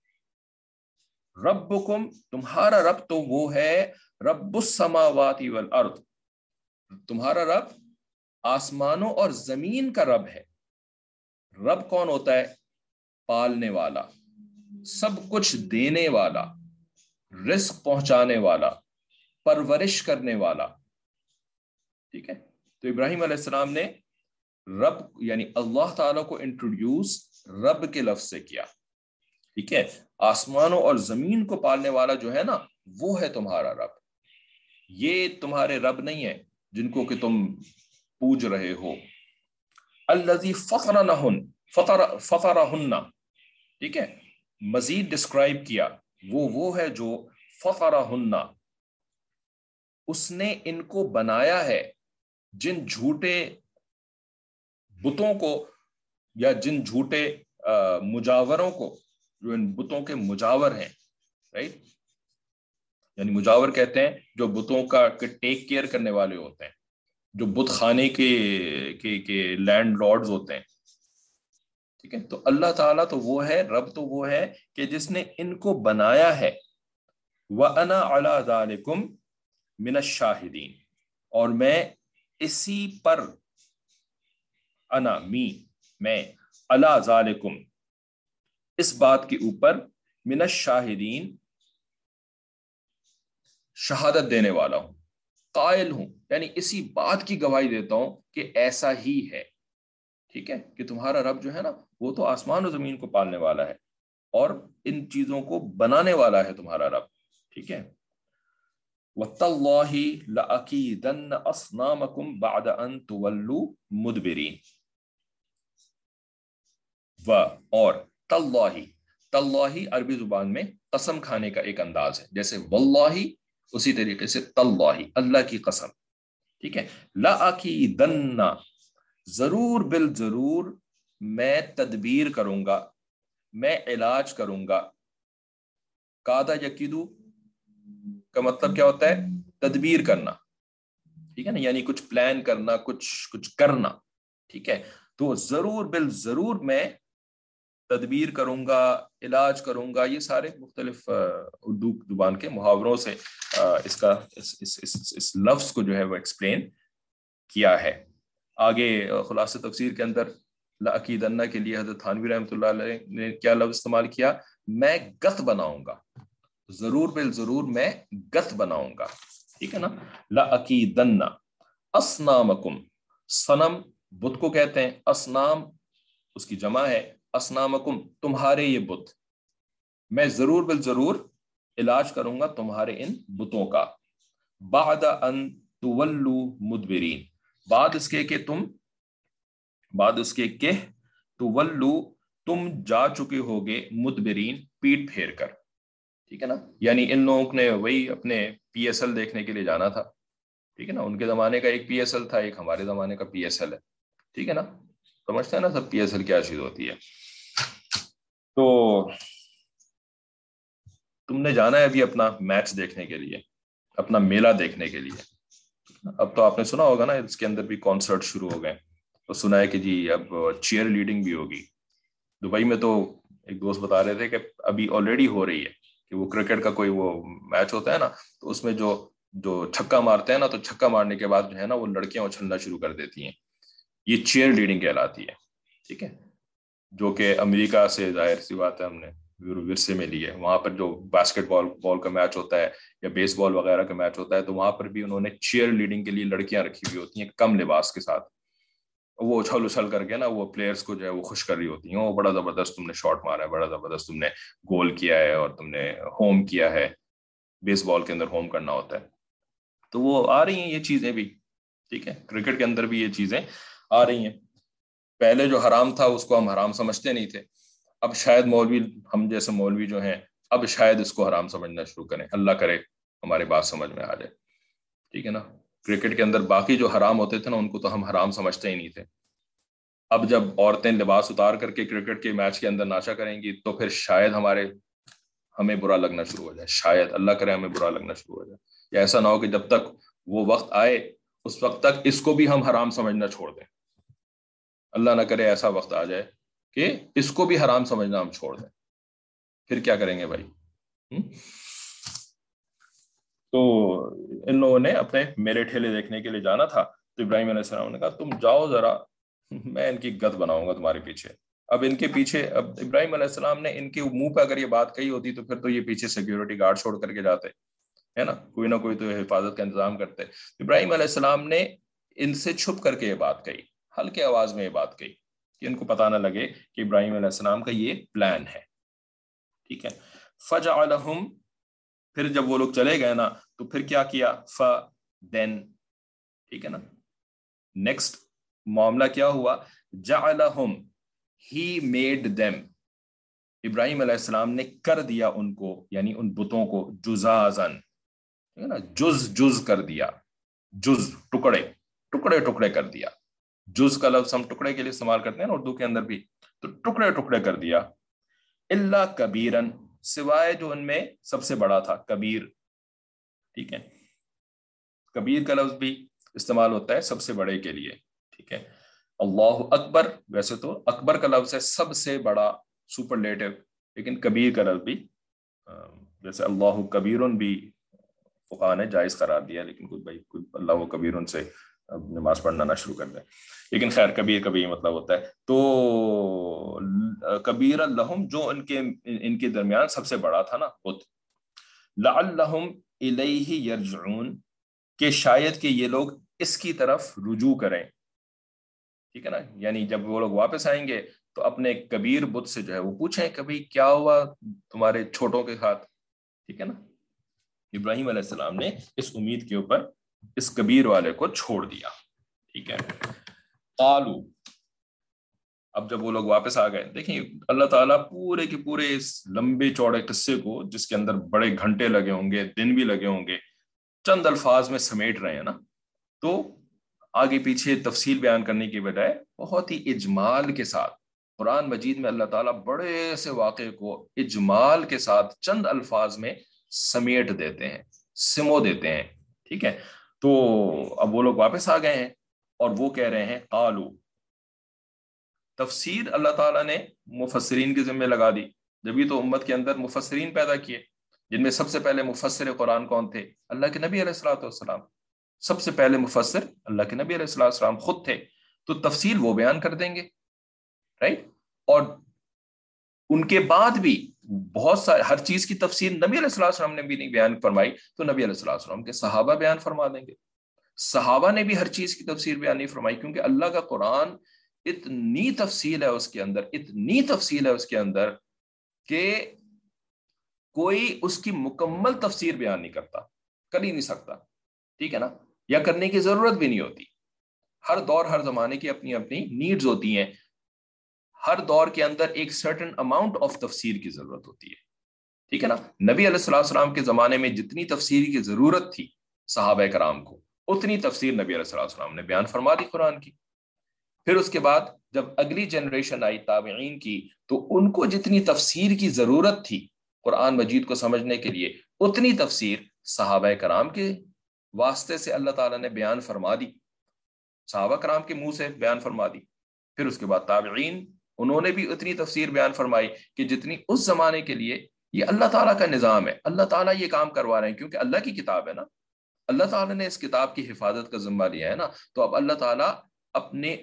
ربکم تمہارا رب تو وہ ہے رب السماوات والارض, تمہارا رب آسمانوں اور زمین کا رب ہے. رب کون ہوتا ہے؟ پالنے والا, سب کچھ دینے والا, رزق پہنچانے والا, پرورش کرنے والا. ٹھیک ہے, تو ابراہیم علیہ السلام نے رب یعنی اللہ تعالیٰ کو انٹروڈیوس رب کے لفظ سے کیا. ٹھیک ہے, آسمانوں اور زمین کو پالنے والا جو ہے نا وہ ہے تمہارا رب, یہ تمہارے رب نہیں ہے جن کو کہ تم پوج رہے ہو. الذی فطرنہن فطر فطرہن, ٹھیک ہے, مزید ڈسکرائب کیا, وہ وہ ہے جو فطرہن, اس نے ان کو بنایا ہے, جن جھوٹے بتوں کو یا جن جھوٹے مجاوروں کو جو ان بتوں کے مجاور ہیں. رائٹ, یعنی مجاور کہتے ہیں جو بتوں کا ٹیک کیئر کرنے والے ہوتے ہیں, جو بت خانے کے کے, کے لینڈ لارڈز ہوتے ہیں. ٹھیک ہے, تو اللہ تعالیٰ تو وہ ہے, رب تو وہ ہے کہ جس نے ان کو بنایا ہے. وَأَنَا عَلَىٰ ذَلِكُمْ مِنَ الشَّاهِدِينَ, اور میں اسی پر, انا می میں, علی ذالکم اس بات کے اوپر, من الشاہدین شہادت دینے والا ہوں, قائل ہوں یعنی اسی بات کی گواہی دیتا ہوں کہ ایسا ہی ہے. ٹھیک ہے, کہ تمہارا رب جو ہے نا وہ تو آسمان و زمین کو پالنے والا ہے اور ان چیزوں کو بنانے والا ہے تمہارا رب. ٹھیک ہے, وَتَاللَّهِ لَأَكِيدَنَّ أَصْنَامَكُمْ بَعْدَ أَن تُوَلُّوا مُدْبِرِينَ. و اور تاللہ, تاللہ عربی زبان میں قسم کھانے کا ایک انداز ہے, جیسے واللہ اسی طریقے سے تاللہ اللہ کی قسم. ٹھیک ہے, لَأَكِيدَنَّ ضرور بالضرور میں تدبیر کروں گا, میں علاج کروں گا. قادہ یکیدو کا مطلب کیا ہوتا ہے؟ تدبیر کرنا. ٹھیک ہے نا, یعنی کچھ پلان کرنا, کچھ کچھ کرنا. ٹھیک ہے, تو ضرور بال ضرور میں تدبیر کروں گا، علاج کروں گا. یہ سارے مختلف اردو زبان کے محاوروں سے اس کا اس, اس, اس, اس لفظ کو جو ہے وہ ایکسپلین کیا ہے. آگے خلاصہ تفسیر کے اندر لَأَكِيدَنَّ کے لیے حضرت تھانوی رحمۃ اللہ علیہ نے کیا لفظ استعمال کیا؟ میں گت بناؤں گا، ضرور بال ضرور میں گت بناؤں گا. ٹھیک ہے نا. لَأَكِيدَنَّ أَصْنَامَكُمْ، صنم بت کو کہتے ہیں، اسنام اس کی جمع ہے، اسنامکم تمہارے یہ بت، میں ضرور بال ضرور علاج کروں گا تمہارے ان بتوں کا. بعد ان تولوا مدبرین، بعد اس کے کہ تم بعد اس کے کہ تولوا تم جا چکے ہوگے مدبرین پیٹ پھیر کر. ٹھیک ہے نا. یعنی ان لوگوں نے وہی اپنے پی ایس ایل دیکھنے کے لیے جانا تھا. ٹھیک ہے نا. ان کے زمانے کا ایک پی ایس ایل تھا، ایک ہمارے زمانے کا پی ایس ایل ہے. ٹھیک ہے نا. سمجھتے ہیں نا سب پی ایس ایل کیا چیز ہوتی ہے. تو تم نے جانا ہے ابھی اپنا میچ دیکھنے کے لیے، اپنا میلہ دیکھنے کے لیے. اب تو آپ نے سنا ہوگا نا اس کے اندر بھی کانسرٹ شروع ہو گئے، تو سنا ہے کہ جی اب چیئر لیڈنگ بھی ہوگی. دبئی میں تو ایک دوست بتا رہے تھے کہ ابھی آلریڈی ہو رہی ہے کہ وہ کرکٹ کا کوئی وہ میچ ہوتا ہے نا، تو اس میں جو جو چھکا مارتے ہیں نا، تو چھکا مارنے کے بعد جو ہے نا وہ لڑکیاں اچھلنا شروع کر دیتی ہیں. یہ چیئر لیڈنگ کہلاتی ہے. ٹھیک ہے. جو کہ امریکہ سے ظاہر سی بات ہے ہم نے ورثے میں لی ہے. وہاں پر جو باسکٹ بال بال کا میچ ہوتا ہے یا بیس بال وغیرہ کا میچ ہوتا ہے، تو وہاں پر بھی انہوں نے چیئر لیڈنگ کے لیے لڑکیاں رکھی ہوئی ہوتی ہیں کم لباس کے ساتھ. وہ اچھل اچھل کر کے نا وہ پلیئرز کو جو ہے وہ خوش کر رہی ہوتی ہیں. وہ بڑا زبردست تم نے شاٹ مارا ہے، بڑا زبردست تم نے گول کیا ہے، اور تم نے ہوم کیا ہے. بیس بال کے اندر ہوم کرنا ہوتا ہے. تو وہ آ رہی ہیں یہ چیزیں بھی. ٹھیک ہے. کرکٹ کے اندر بھی یہ چیزیں آ رہی ہیں. پہلے جو حرام تھا اس کو ہم حرام سمجھتے نہیں تھے. اب شاید مولوی، ہم جیسے مولوی جو ہیں، اب شاید اس کو حرام سمجھنا شروع کریں. اللہ کرے ہمارے بات سمجھ میں آ جائے. ٹھیک ہے نا. کرکٹ کے اندر باقی جو حرام ہوتے تھے نا، ان کو تو ہم حرام سمجھتے ہی نہیں تھے. اب جب عورتیں لباس اتار کر کے کرکٹ کے میچ کے اندر ناشا کریں گی، تو پھر شاید ہمارے ہمیں برا لگنا شروع ہو جائے. شاید اللہ کرے ہمیں برا لگنا شروع ہو جائے. یا ایسا نہ ہو کہ جب تک وہ وقت آئے اس وقت تک اس کو بھی ہم حرام سمجھنا چھوڑ دیں. اللہ نہ کرے ایسا وقت آ جائے کہ اس کو بھی حرام سمجھنا ہم چھوڑ دیں. پھر کیا کریں گے بھائی؟ تو ان لوگوں نے اپنے میلے ٹھیلے دیکھنے کے لیے جانا تھا. تو ابراہیم علیہ السلام نے کہا تم جاؤ ذرا، میں ان کی گد بناؤں گا تمہارے پیچھے. اب ان کے پیچھے اب ابراہیم علیہ السلام نے ان کے منہ پہ اگر یہ بات کہی ہوتی تو پھر تو یہ پیچھے سیکیورٹی گارڈ چھوڑ کر کے جاتے، ہے نا. کوئی نہ کوئی تو حفاظت کا انتظام کرتے. ابراہیم علیہ السلام نے ان سے چھپ کر کے یہ بات کہی، ہلکے آواز میں یہ بات کہی کہ ان کو پتہ نہ لگے کہ ابراہیم علیہ السلام کا یہ پلان ہے. ٹھیک ہے. فجعلہم، پھر جب وہ لوگ چلے گئے نا تو پھر کیا کیا؟ ف دین. ٹھیک ہے نا. نیکسٹ معاملہ کیا ہوا؟ جعلہم، ہی میڈ دیم، ابراہیم علیہ السلام نے کر دیا ان کو، یعنی ان بتوں کو، جزازن، ٹھیک ہے نا، جز جز کر دیا، جز ٹکڑے ٹکڑے ٹکڑے کر دیا. جز کا لفظ ہم ٹکڑے کے لیے استعمال کرتے ہیں نا اردو کے اندر بھی، تو ٹکڑے ٹکڑے کر دیا. الا کبیرن، سوائے جو ان میں سب سے بڑا تھا، کبیر. ٹھیک ہے. کبیر کا لفظ بھی استعمال ہوتا ہے سب سے بڑے کے لیے. ٹھیک ہے. اللہ اکبر، ویسے تو اکبر کا لفظ ہے سب سے بڑا، سپرلیٹو، لیکن کبیر کا لفظ بھی، جیسے اللہ کبیرن بھی فقہاء نے جائز قرار دیا، لیکن کچھ بھائی کچھ اللہ کبیرن سے نماز پڑھنا نہ شروع کر دیں. لیکن خیر کبیر کا بھی یہ مطلب ہوتا ہے. تو کبیر لہم، جو ان کے ان کے درمیان سب سے بڑا تھا نا بت. لعلہم الیہ یرجعون، کہ شاید کہ یہ لوگ اس کی طرف رجوع کریں. ٹھیک ہے نا. یعنی جب وہ لوگ واپس آئیں گے تو اپنے کبیر بت سے جو ہے وہ پوچھیں کہ بھئی کیا ہوا تمہارے چھوٹوں کے ساتھ. ٹھیک ہے نا. ابراہیم علیہ السلام نے اس امید کے اوپر اس کبیر والے کو چھوڑ دیا. ٹھیک ہے. قالو، اب جب وہ لوگ واپس آ گئے، دیکھیں اللہ تعالیٰ پورے کے پورے اس لمبے چوڑے قصے کو، جس کے اندر بڑے گھنٹے لگے ہوں گے، دن بھی لگے ہوں گے، چند الفاظ میں سمیٹ رہے ہیں نا. تو آگے پیچھے تفصیل بیان کرنے کی بجائے بہت ہی اجمال کے ساتھ قرآن مجید میں اللہ تعالیٰ بڑے سے واقعے کو اجمال کے ساتھ چند الفاظ میں سمیٹ دیتے ہیں، سمو دیتے ہیں. ٹھیک ہے. تو اب وہ لوگ واپس آ گئے ہیں اور وہ کہہ رہے ہیں قالو، تفسیر اللہ تعالیٰ نے مفسرین کے ذمہ لگا دی، جبھی تو امت کے اندر مفسرین پیدا کیے، جن میں سب سے پہلے مفسر قرآن کون تھے؟ اللہ کے نبی علیہ الصلوۃ والسلام. سب سے پہلے مفسر اللہ کے نبی علیہ الصلوۃ والسلام خود تھے، تو تفصیل وہ بیان کر دیں گے، رائٹ. اور ان کے بعد بھی بہت سارے ہر چیز کی تفسیر نبی علیہ الصلوۃ والسلام نے بھی نہیں بیان فرمائی، تو نبی علیہ الصلوۃ والسلام کے صحابہ بیان فرما دیں گے. صحابہ نے بھی ہر چیز کی تفسیر بیان نہیں فرمائی، کیونکہ اللہ کا قرآن اتنی تفصیل ہے اس کے اندر، اتنی تفصیل ہے اس کے اندر کہ کوئی اس کی مکمل تفسیر بیان نہیں کرتا، کر ہی نہیں سکتا، ٹھیک ہے نا، یا کرنے کی ضرورت بھی نہیں ہوتی. ہر دور ہر زمانے کی اپنی اپنی نیڈز ہوتی ہیں، ہر دور کے اندر ایک سرٹن اماؤنٹ آف تفسیر کی ضرورت ہوتی ہے، ٹھیک ہے نا. نبی علیہ الصلوۃ والسلام کے زمانے میں جتنی تفسیر کی ضرورت تھی صحابہ کرام کو، اتنی تفسیر نبی علیہ الصلوۃ والسلام نے بیان فرما دی قرآن کی. پھر اس کے بعد جب اگلی جنریشن آئی تابعین کی، تو ان کو جتنی تفسیر کی ضرورت تھی قرآن مجید کو سمجھنے کے لیے، اتنی تفسیر صحابہ کرام کے واسطے سے اللہ تعالیٰ نے بیان فرما دی، صحابہ کرام کے منہ سے بیان فرما دی. پھر اس کے بعد تابعین، انہوں نے بھی اتنی تفسیر بیان فرمائی کہ جتنی اس زمانے کے لیے. یہ اللہ تعالیٰ کا نظام ہے، اللہ تعالیٰ یہ کام کروا رہے ہیں کیونکہ اللہ کی کتاب ہے نا، اللہ تعالیٰ نے اس کتاب کی حفاظت کا ذمہ لیا ہے نا. تو اب اللہ تعالیٰ اپنے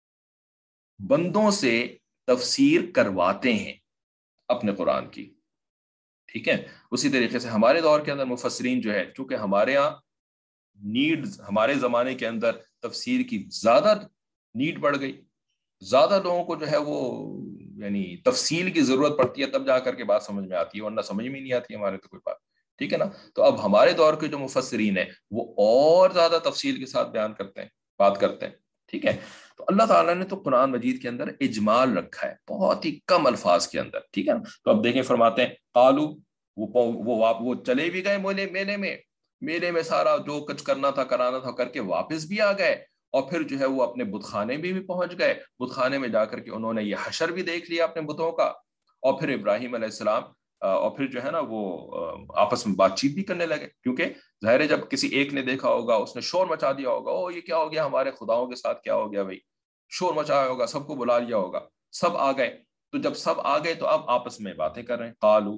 بندوں سے تفسیر کرواتے ہیں اپنے قرآن کی، ٹھیک ہے. اسی طریقے سے ہمارے دور کے اندر مفسرین جو ہے، چونکہ ہمارے ہاں نیڈ، ہمارے زمانے کے اندر تفسیر کی زیادہ نیڈ بڑھ گئی، زیادہ لوگوں کو جو ہے وہ یعنی تفصیل کی ضرورت پڑتی ہے، تب جا کر کے بات سمجھ میں آتی ہے، ورنہ سمجھ میں نہیں آتی ہمارے تو کوئی بات، ٹھیک ہے نا. تو اب ہمارے دور کے جو مفسرین ہیں وہ اور زیادہ تفصیل کے ساتھ بیان کرتے ہیں، بات کرتے ہیں، ٹھیک ہے. تو اللہ تعالیٰ نے تو قرآن مجید کے اندر اجمال رکھا ہے بہت ہی کم الفاظ کے اندر، ٹھیک ہے نا. تو اب دیکھیں فرماتے ہیں قالو، وہ وہ وہ چلے بھی گئے میلے میلے میں میلے میں سارا جو کچھ کرنا تھا کرانا تھا کر کے واپس بھی آ گئے، اور پھر جو ہے وہ اپنے بت خانے میں بھی پہنچ گئے. بت خانے میں جا کر کے انہوں نے یہ حشر بھی دیکھ لیا اپنے بتوں کا، اور پھر ابراہیم علیہ السلام اور پھر جو ہے نا وہ آپس میں بات چیت بھی کرنے لگے، کیونکہ ظاہر ہے جب کسی ایک نے دیکھا ہوگا اس نے شور مچا دیا ہوگا، او یہ کیا ہو گیا ہمارے خداؤں کے ساتھ، کیا ہو گیا بھائی، شور مچایا ہوگا، سب کو بلا لیا ہوگا، سب آ گئے. تو جب سب آ گئے تو اب آپس میں باتیں کر رہے ہیں. قالو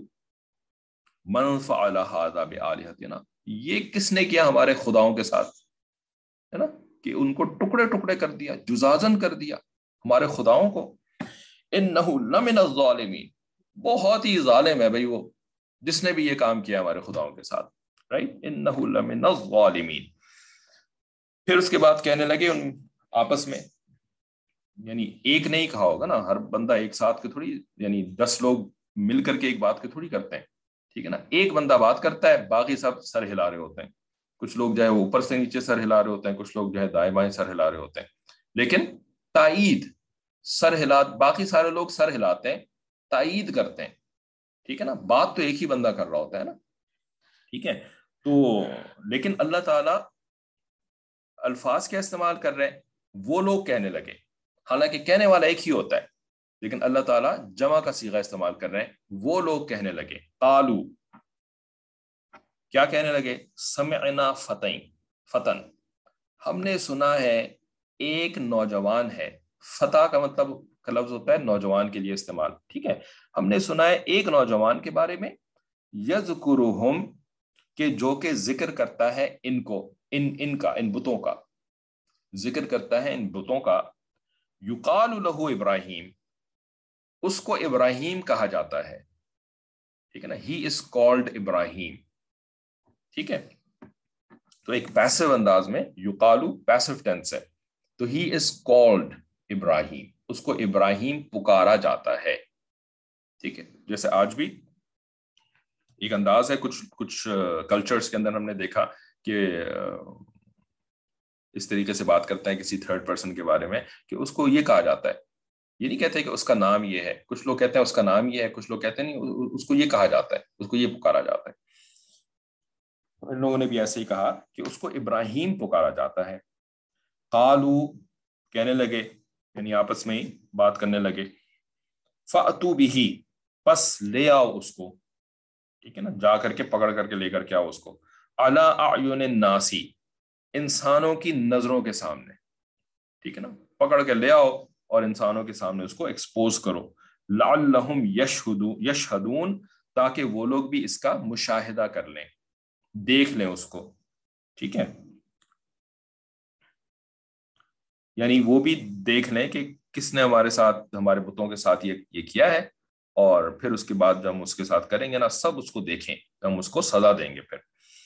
من فعل هذا بآلهتنا، یہ کس نے کیا ہمارے خداؤں کے ساتھ، ہے نا، کہ ان کو ٹکڑے ٹکڑے کر دیا، جزازن کر دیا ہمارے خداؤں کو. انه لمن الظالمین، بہت ہی ظالم ہے بھائی وہ جس نے بھی یہ کام کیا ہمارے خداؤں کے ساتھ، رائٹ. انه لمن الظالمین. پھر اس کے بعد کہنے لگے ان آپس میں، یعنی ایک نہیں کہا ہوگا نا، ہر بندہ ایک ساتھ کے تھوڑی، یعنی دس لوگ مل کر کے ایک بات کے تھوڑی کرتے ہیں، ٹھیک ہے نا. ایک بندہ بات کرتا ہے، باقی سب سر ہلا رہے ہوتے ہیں، کچھ لوگ جو ہے اوپر سے نیچے سر ہلا رہے ہوتے ہیں، کچھ لوگ جو ہے دائیں بائیں سر ہلا رہے ہوتے ہیں، لیکن تائید سر ہلا، باقی سارے لوگ سر ہلاتے ہیں، تائید کرتے ہیں، ٹھیک ہے نا. بات تو ایک ہی بندہ کر رہا ہوتا ہے نا، ٹھیک ہے. تو لیکن اللہ تعالیٰ الفاظ کیا استعمال کر رہے ہیں، وہ لوگ کہنے لگے، حالانکہ کہنے والا ایک ہی ہوتا ہے، لیکن اللہ تعالیٰ جمع کا صیغہ استعمال کر رہے ہیں. وہ لوگ کہنے لگے، قالو، کیا کہنے لگے، سمعنا فتن، فتن، ہم نے سنا ہے ایک نوجوان ہے. فتح کا مطلب کا لفظ ہوتا ہے نوجوان کے لیے استعمال، ٹھیک ہے. ہم نے سنا ہے ایک نوجوان کے بارے میں، یذکرہم، کہ جو کہ ذکر کرتا ہے ان کو، ان ان کا، ان بتوں کا ذکر کرتا ہے، ان بتوں کا. یقال لہ ابراہیم، اس کو ابراہیم کہا جاتا ہے، ٹھیک ہے نا. ہی از کالڈ ابراہیم، ٹھیک ہے. تو ایک پیسو انداز میں یقالو پیسو ٹینس ہے، تو ہی از کالڈ ابراہیم، اس کو ابراہیم پکارا جاتا ہے، ٹھیک ہے. جیسے آج بھی ایک انداز ہے، کچھ کچھ کلچرز کے اندر ہم نے دیکھا کہ اس طریقے سے بات کرتے ہیں کسی تھرڈ پرسن کے بارے میں کہ اس کو یہ کہا جاتا ہے، یہ نہیں کہتے کہ اس کا نام یہ ہے، کچھ لوگ کہتے ہیں اس کا نام یہ ہے، کچھ لوگ کہتے ہیں نہیں، اس کو یہ کہا جاتا ہے، اس کو یہ پکارا جاتا ہے. ان لوگوں نے بھی ایسے ہی کہا کہ اس کو ابراہیم پکارا جاتا ہے. قالو، کہنے لگے، یعنی آپس میں ہی بات کرنے لگے، فَأْتُوا بِهِ، پس لے آؤ اس کو، ٹھیک ہے نا، جا کر کے پکڑ کر کے لے کر کے آؤ اس کو، عَلَىٰ أَعْيُنِ النَّاسِ، انسانوں کی نظروں کے سامنے، ٹھیک ہے نا، پکڑ کے لے آؤ اور انسانوں کے سامنے اس کو ایکسپوز کرو، لعلہم یشہدون، تاکہ وہ لوگ بھی اس کا مشاہدہ کر لیں، دیکھ لیں اس کو، ٹھیک ہے، یعنی وہ بھی دیکھ لیں کہ کس نے ہمارے ساتھ، ہمارے بتوں کے ساتھ یہ یہ کیا ہے، اور پھر اس کے بعد جب ہم اس کے ساتھ کریں گے نا، سب اس کو دیکھیں، ہم اس کو سزا دیں گے پھر۔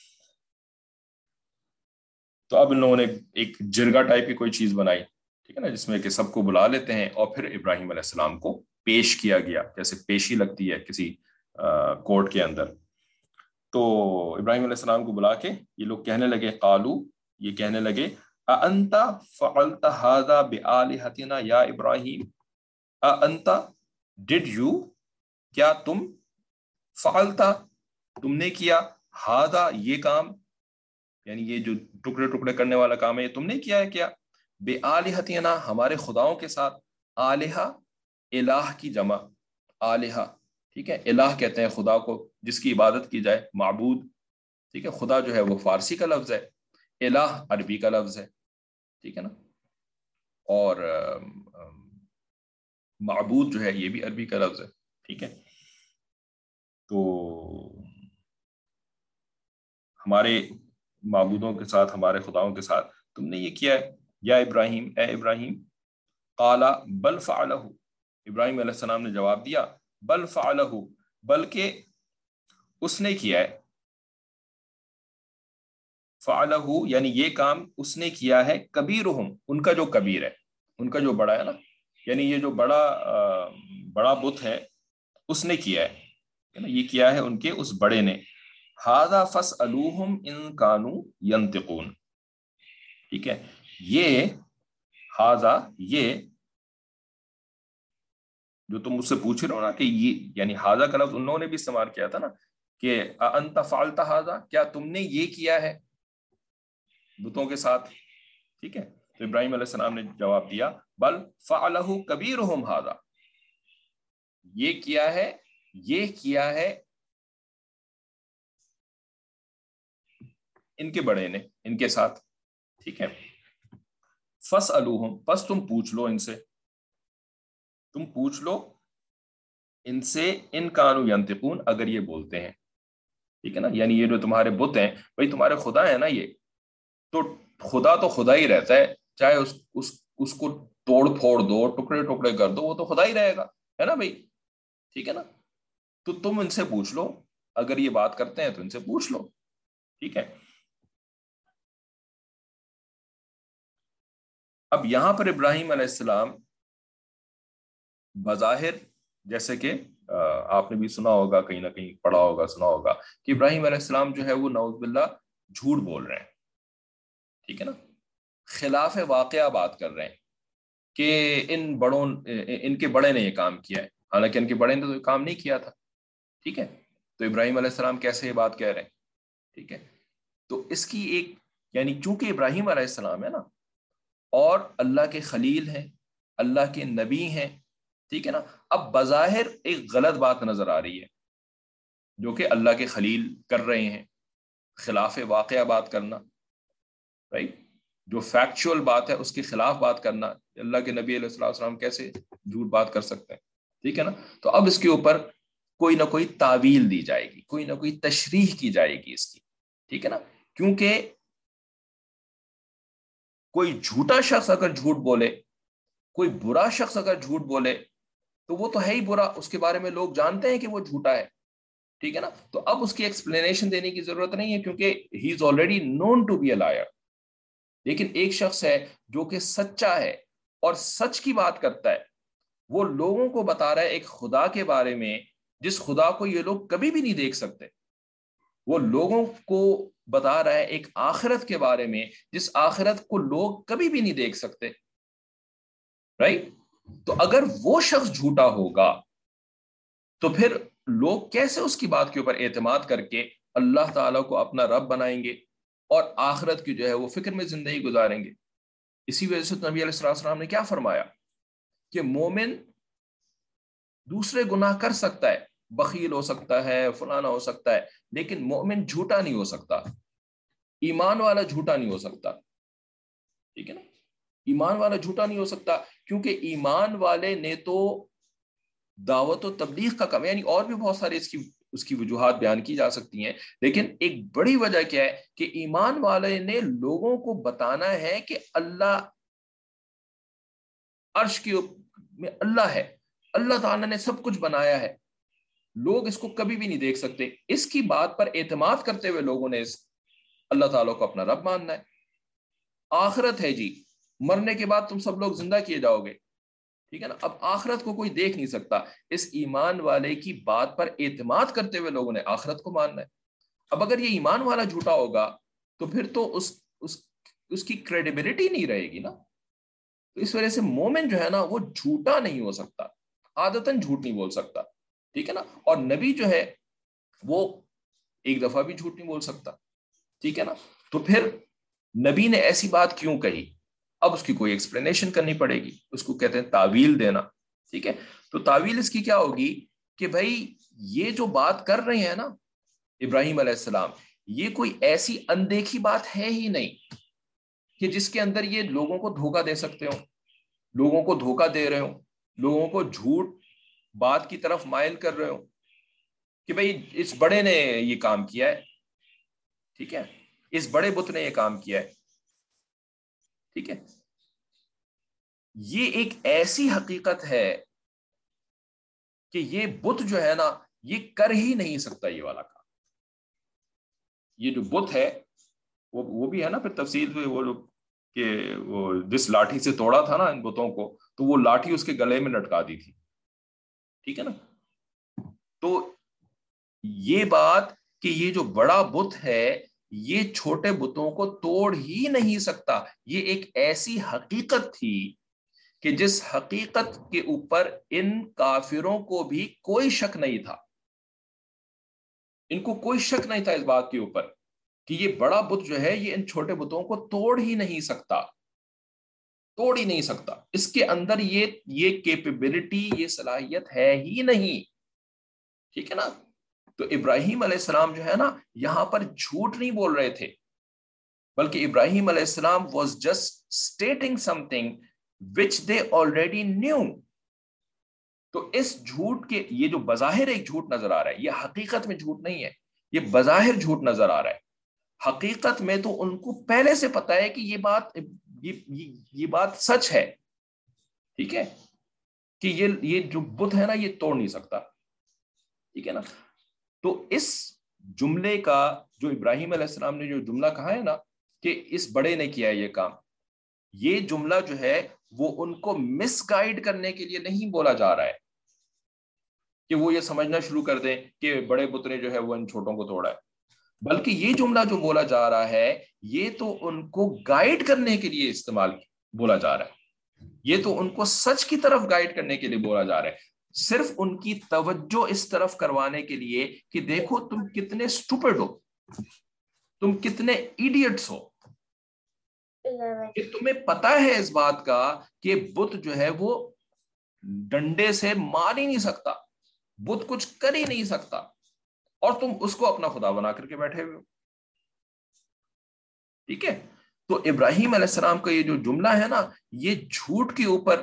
تو اب ان لوگوں نے ایک جرگا ٹائپ کی کوئی چیز بنائی، ٹھیک ہے نا، جس میں کہ سب کو بلا لیتے ہیں، اور پھر ابراہیم علیہ السلام کو پیش کیا گیا، جیسے پیشی لگتی ہے کسی کورٹ کے اندر۔ تو ابراہیم علیہ السلام کو بلا کے یہ لوگ کہنے لگے، قالو، یہ کہنے لگے، اَأَنْتَ فَعَلْتَ هَذَا بِآلِهَتِنَا یا ابراہیم، اَأَنْتَ ڈڈ یو، کیا تم، فعلتا، تم نے کیا، ہادا، یہ کام، یعنی یہ جو ٹکڑے ٹکڑے کرنے والا کام ہے، یہ تم نے کیا ہے کیا، بے آلہتنا، ہمارے خداؤں کے ساتھ، آلہہ الہ کی جمع، آلہہ، ٹھیک ہے، الہ کہتے ہیں خدا کو جس کی عبادت کی جائے، معبود، ٹھیک ہے، خدا جو ہے وہ فارسی کا لفظ ہے، الہ عربی کا لفظ ہے، ٹھیک ہے نا، اور معبود جو ہے یہ بھی عربی کا لفظ ہے، ٹھیک ہے۔ تو ہمارے معبودوں کے ساتھ، ہمارے خداؤں کے ساتھ تم نے یہ کیا ہے، یا ابراہیم، اے ابراہیم، قالا بل فعلہ، ابراہیم علیہ السلام نے جواب دیا، بل فعلہ، بلکہ اس نے کیا ہے، فعلہ یعنی یہ کام اس نے کیا ہے، کبیرہم، ان کا جو کبیر ہے، ان کا جو بڑا ہے نا، یعنی یہ جو بڑا بڑا بت ہے اس نے کیا ہے، یہ کیا ہے ان کے اس بڑے نے، ہذا فاسألوہم ان کانوا ینطقون، ٹھیک ہے، یہ ہذا، یہ جو تم مجھ سے پوچھ رہے ہو نا، کہ یہ یعنی ہذا کا لفظ ان لوگوں نے بھی استعمال کیا تھا نا، کہ انت فعلت ہذا، کیا تم نے یہ کیا ہے بتوں کے ساتھ، ٹھیک ہے، تو ابراہیم علیہ السلام نے جواب دیا، بل فعلہ کبیرہم ہذا، یہ کیا ہے، یہ کیا ہے ان کے بڑے نے ان کے ساتھ، ٹھیک ہے، فاسألوہم، پس تم پوچھ لو ان سے، تم پوچھ لو ان سے، ان کانوا ینطقون، اگر یہ بولتے ہیں، ٹھیک ہے نا، یعنی یہ جو تمہارے بت ہیں بھائی تمہارے خدا ہیں نا، یہ تو خدا تو خدا ہی رہتا ہے، چاہے اس اس اس کو توڑ پھوڑ دو، ٹکڑے ٹکڑے کر دو، وہ تو خدا ہی رہے گا، ہے نا بھائی، ٹھیک ہے نا، تو تم ان سے پوچھ لو، اگر یہ بات کرتے ہیں تو ان سے پوچھ لو، ٹھیک ہے۔ اب یہاں پر ابراہیم علیہ السلام بظاہر، جیسے کہ آپ نے بھی سنا ہوگا، کہیں نہ کہیں پڑھا ہوگا، سنا ہوگا، کہ ابراہیم علیہ السلام جو ہے وہ نعوذ باللہ جھوٹ بول رہے ہیں، ٹھیک ہے نا، خلاف واقعہ بات کر رہے ہیں، کہ ان بڑوں ان کے بڑے نے یہ کام کیا ہے، حالانکہ ان کے بڑے نے تو یہ کام نہیں کیا تھا، ٹھیک ہے، تو ابراہیم علیہ السلام کیسے یہ بات کہہ رہے ہیں، ٹھیک ہے، تو اس کی ایک، یعنی چونکہ ابراہیم علیہ السلام ہے نا، اور اللہ کے خلیل ہیں، اللہ کے نبی ہیں، ٹھیک ہے نا، اب بظاہر ایک غلط بات نظر آ رہی ہے جو کہ اللہ کے خلیل کر رہے ہیں، خلاف واقعہ بات کرنا، رائٹ، جو فیکچول بات ہے اس کے خلاف بات کرنا، اللہ کے نبی علیہ السلام السلام کیسے جھوٹ بات کر سکتے ہیں، ٹھیک ہے نا، تو اب اس کے اوپر کوئی نہ کوئی تعویل دی جائے گی، کوئی نہ کوئی تشریح کی جائے گی اس کی، ٹھیک ہے نا، کیونکہ کوئی جھوٹا شخص اگر جھوٹ بولے، کوئی برا شخص اگر جھوٹ بولے تو وہ تو ہے ہی برا، اس کے بارے میں لوگ جانتے ہیں کہ وہ جھوٹا ہے، ٹھیک ہے نا، تو اب اس کی ایکسپلینیشن دینے کی ضرورت نہیں ہے، کیونکہ he is already known to be a liar. لیکن ایک شخص ہے جو کہ سچا ہے اور سچ کی بات کرتا ہے، وہ لوگوں کو بتا رہا ہے ایک خدا کے بارے میں جس خدا کو یہ لوگ کبھی بھی نہیں دیکھ سکتے، وہ لوگوں کو بتا رہا ہے ایک آخرت کے بارے میں جس آخرت کو لوگ کبھی بھی نہیں دیکھ سکتے، رائٹ، تو اگر وہ شخص جھوٹا ہوگا تو پھر لوگ کیسے اس کی بات کے اوپر اعتماد کر کے اللہ تعالیٰ کو اپنا رب بنائیں گے اور آخرت کی جو ہے وہ فکر میں زندگی گزاریں گے۔ اسی وجہ سے نبی علیہ السلام نے کیا فرمایا کہ مومن دوسرے گناہ کر سکتا ہے، بخیل ہو سکتا ہے، فلانا ہو سکتا ہے، لیکن مومن جھوٹا نہیں ہو سکتا، ایمان والا جھوٹا نہیں ہو سکتا، ٹھیک ہے نا، ایمان والا جھوٹا نہیں ہو سکتا، کیونکہ ایمان والے نے تو دعوت و تبلیغ کا کام، یعنی اور بھی بہت سارے اس کی اس کی وجوہات بیان کی جا سکتی ہیں، لیکن ایک بڑی وجہ کیا ہے کہ ایمان والے نے لوگوں کو بتانا ہے کہ اللہ عرش کی میں اللہ ہے، اللہ تعالیٰ نے سب کچھ بنایا ہے، لوگ اس کو کبھی بھی نہیں دیکھ سکتے. اس کی بات پر اعتماد کرتے ہوئے لوگوں نے اس اللہ تعالیٰ کو اپنا رب ماننا ہے. آخرت ہے جی، مرنے کے بعد تم سب لوگ زندہ کیے جاؤ گے، ٹھیک ہے نا. اب آخرت کو کوئی دیکھ نہیں سکتا، اس ایمان والے کی بات پر اعتماد کرتے ہوئے لوگوں نے آخرت کو ماننا ہے. اب اگر یہ ایمان والا جھوٹا ہوگا تو پھر تو اس اس اس کی کریڈیبلٹی نہیں رہے گی نا. تو اس وجہ سے مومن جو ہے نا وہ جھوٹا نہیں ہو سکتا، عادتاً جھوٹ نہیں بول سکتا، ٹھیک ہے نا. اور نبی جو ہے وہ ایک دفعہ بھی جھوٹ نہیں بول سکتا، ٹھیک ہے نا. تو پھر نبی نے ایسی بات کیوں کہی؟ اب اس کی کوئی ایکسپلینیشن کرنی پڑے گی، اس کو کہتے ہیں تعویل دینا، ٹھیک ہے. تو تعویل اس کی کیا ہوگی کہ بھائی یہ جو بات کر رہے ہیں نا ابراہیم علیہ السلام، یہ کوئی ایسی اندیکھی بات ہے ہی نہیں کہ جس کے اندر یہ لوگوں کو دھوکہ دے سکتے ہوں، لوگوں کو دھوکہ دے رہے ہوں، لوگوں کو جھوٹ بات کی طرف مائل کر رہے ہوں کہ بھئی اس بڑے نے یہ کام کیا ہے، ٹھیک ہے، اس بڑے بت نے یہ کام کیا ہے، ٹھیک ہے. یہ ایک ایسی حقیقت ہے کہ یہ بت جو ہے نا یہ کر ہی نہیں سکتا یہ والا کام. یہ جو بت ہے وہ وہ بھی ہے نا پھر تفصیل ہوئی وہ لوگ کہ وہ جس لاٹھی سے توڑا تھا نا ان بتوں کو، تو وہ لاٹھی اس کے گلے میں لٹکا دی تھی، ٹھیک ہے نا. تو یہ بات کہ یہ جو بڑا بت ہے یہ چھوٹے بتوں کو توڑ ہی نہیں سکتا، یہ ایک ایسی حقیقت تھی کہ جس حقیقت کے اوپر ان کافروں کو بھی کوئی شک نہیں تھا. ان کو کوئی شک نہیں تھا اس بات کے اوپر کہ یہ بڑا بت جو ہے یہ ان چھوٹے بتوں کو توڑ ہی نہیں سکتا، توڑ ہی نہیں سکتا. اس کے اندر یہ یہ کیپیبلٹی، یہ صلاحیت ہے ہی نہیں، ٹھیک ہے نا. تو ابراہیم علیہ السلام جو ہے نا یہاں پر جھوٹ نہیں بول رہے تھے، بلکہ ابراہیم علیہ السلام was just stating something which they already knew. تو اس جھوٹ کے یہ جو بظاہر ایک جھوٹ نظر آ رہا ہے یہ حقیقت میں جھوٹ نہیں ہے، یہ بظاہر جھوٹ نظر آ رہا ہے. حقیقت میں تو ان کو پہلے سے پتا ہے کہ یہ بات یہ, یہ, یہ بات سچ ہے، ٹھیک ہے، کہ یہ یہ جو بت ہے نا یہ توڑ نہیں سکتا، ٹھیک ہے نا. تو اس جملے کا جو ابراہیم علیہ السلام نے جو جملہ کہا ہے نا کہ اس بڑے نے کیا یہ کام، یہ جملہ جو ہے وہ ان کو مس گائیڈ کرنے کے لیے نہیں بولا جا رہا ہے کہ وہ یہ سمجھنا شروع کر دیں کہ بڑے بت نے جو ہے وہ ان چھوٹوں کو توڑا ہے، بلکہ یہ جملہ جو بولا جا رہا ہے یہ تو ان کو گائیڈ کرنے کے لیے استعمال بولا جا رہا ہے، یہ تو ان کو سچ کی طرف گائیڈ کرنے کے لیے بولا جا رہا ہے، صرف ان کی توجہ اس طرف کروانے کے لیے کہ دیکھو تم کتنے اسٹوپڈ ہو، تم کتنے ایڈیٹس ہو، کہ تمہیں پتا ہے اس بات کا کہ بت جو ہے وہ ڈنڈے سے مار ہی نہیں سکتا، بت کچھ کر ہی نہیں سکتا، اور تم اس کو اپنا خدا بنا کر کے بیٹھے ہوئے ہو، ٹھیک ہے. تو ابراہیم علیہ السلام کا یہ جو جملہ ہے نا یہ جھوٹ کے اوپر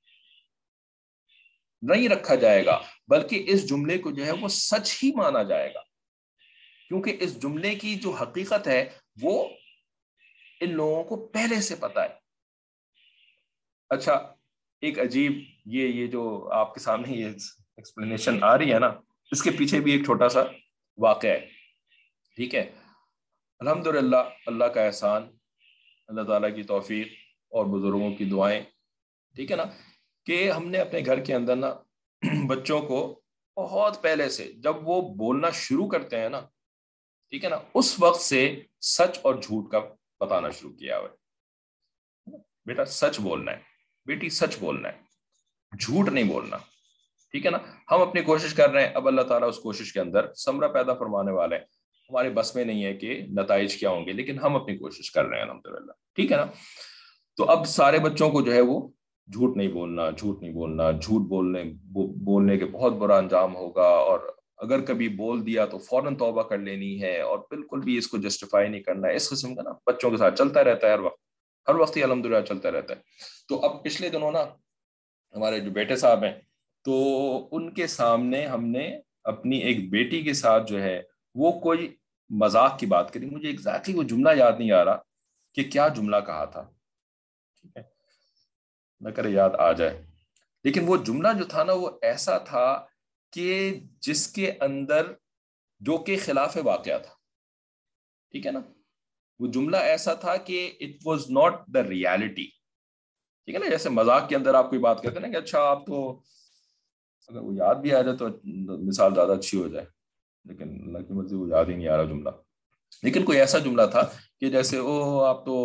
نہیں رکھا جائے گا، بلکہ اس جملے کو جو ہے وہ سچ ہی مانا جائے گا، کیونکہ اس جملے کی جو حقیقت ہے وہ ان لوگوں کو پہلے سے پتا ہے. اچھا ایک عجیب یہ یہ جو آپ کے سامنے یہ ایکسپلینیشن آ رہی ہے نا اس کے پیچھے بھی ایک چھوٹا سا واقعہ ہے، ٹھیک ہے. الحمدللہ اللہ کا احسان، اللہ تعالیٰ کی توفیق اور بزرگوں کی دعائیں، ٹھیک ہے نا، کہ ہم نے اپنے گھر کے اندر نا بچوں کو بہت پہلے سے جب وہ بولنا شروع کرتے ہیں نا، ٹھیک ہے نا، اس وقت سے سچ اور جھوٹ کا بتانا شروع کیا ہوا ہے. بیٹا سچ بولنا ہے، بیٹی سچ بولنا ہے، جھوٹ نہیں بولنا، ٹھیک ہے نا. ہم اپنی کوشش کر رہے ہیں، اب اللہ تعالیٰ اس کوشش کے اندر ثمرہ پیدا فرمانے والے ہیں، ہمارے بس میں نہیں ہے کہ نتائج کیا ہوں گے، لیکن ہم اپنی کوشش کر رہے ہیں الحمدللہ، ٹھیک ہے نا. تو اب سارے بچوں کو جو ہے وہ جھوٹ نہیں بولنا، جھوٹ نہیں بولنا، جھوٹ بولنے بولنے کے بہت برا انجام ہوگا، اور اگر کبھی بول دیا تو فوراً توبہ کر لینی ہے، اور بالکل بھی اس کو جسٹیفائی نہیں کرنا ہے، اس قسم کا نا بچوں کے ساتھ چلتا رہتا ہے ہر وقت. ہر وقت یہ الحمدللہ چلتا رہتا ہے. تو اب پچھلے دنوں نا ہمارے جو بیٹے صاحب ہیں تو ان کے سامنے ہم نے اپنی ایک بیٹی کے ساتھ جو ہے وہ کوئی مذاق کی بات کری. مجھے ایگزیکٹلی وہ جملہ یاد نہیں آ رہا کہ کیا جملہ کہا تھا, ٹھیک ہے, نہ کرے یاد آ جائے, لیکن وہ جملہ جو تھا نا وہ ایسا تھا کہ جس کے اندر جو کہ خلاف واقعہ تھا, ٹھیک ہے نا. وہ جملہ ایسا تھا کہ it was not the reality, ٹھیک ہے نا. جیسے مذاق کے اندر آپ کوئی بات کہتے ہیں نا کہ اچھا آپ تو, اگر وہ یاد بھی آ جائے تو مثال زیادہ اچھی ہو جائے, لیکن اللہ کی مرضی وہ یاد ہی نہیں آ رہا جملہ. لیکن کوئی ایسا جملہ تھا کہ جیسے او آپ تو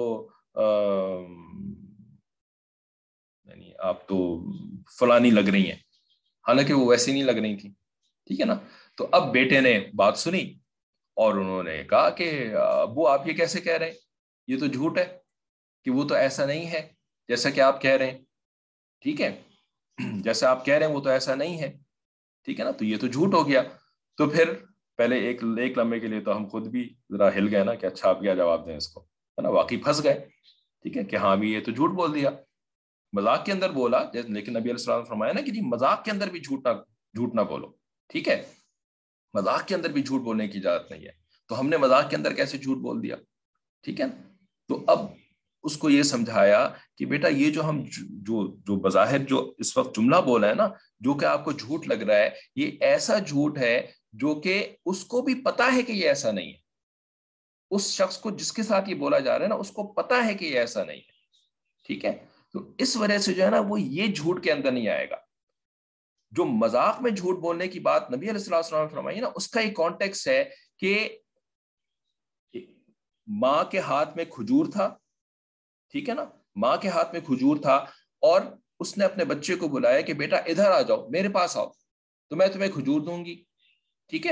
یعنی آپ تو فلانی لگ رہی ہیں, حالانکہ وہ ویسے نہیں لگ رہی تھی, ٹھیک ہے نا. تو اب بیٹے نے بات سنی اور انہوں نے کہا کہ ابو آپ یہ کیسے کہہ رہے ہیں, یہ تو جھوٹ ہے کہ وہ تو ایسا نہیں ہے جیسا کہ آپ کہہ رہے ہیں, ٹھیک ہے, جیسا آپ کہہ رہے ہیں وہ تو ایسا نہیں ہے, ٹھیک ہے نا. تو یہ تو جھوٹ ہو گیا. تو پھر پہلے ایک ایک لمحے کے لیے تو ہم خود بھی ذرا ہل گئے نا کہ اچھا آپ کیا جواب دیں اس کو, ہے نا. واقعی پھنس گئے, ٹھیک ہے, کہ ہاں بھی یہ تو جھوٹ بول دیا, مذاق کے اندر بولا. لیکن نبی علیہ السلام نے فرمایا نا کہ جی مذاق کے اندر بھی جھوٹ نہ جھوٹ نہ بولو, ٹھیک ہے, مذاق کے اندر بھی جھوٹ بولنے کی اجازت نہیں ہے. تو ہم نے مذاق کے اندر کیسے جھوٹ بول دیا, ٹھیک ہے. تو اب اس کو یہ سمجھایا کہ بیٹا یہ جو ہم جو جو بظاہر جو اس وقت جملہ بولا ہے نا, جو کہ آپ کو جھوٹ لگ رہا ہے, یہ ایسا جھوٹ ہے جو کہ اس کو بھی پتا ہے کہ یہ ایسا نہیں ہے. اس شخص کو جس کے ساتھ یہ بولا جا رہا ہے نا اس کو پتا ہے کہ یہ ایسا نہیں ہے, ٹھیک ہے. تو اس وجہ سے جو ہے نا وہ یہ جھوٹ کے اندر نہیں آئے گا. جو مذاق میں جھوٹ بولنے کی بات نبی علیہ الصلوۃ والسلام نے فرمائی نا, اس کا ایک کانٹیکس ہے کہ ماں کے ہاتھ میں کھجور تھا, ٹھیک ہے نا, ماں کے ہاتھ میں کھجور تھا اور اس نے اپنے بچے کو بلایا کہ بیٹا ادھر آ جاؤ, میرے پاس آؤ تو میں تمہیں کھجور دوں گی, ٹھیک ہے.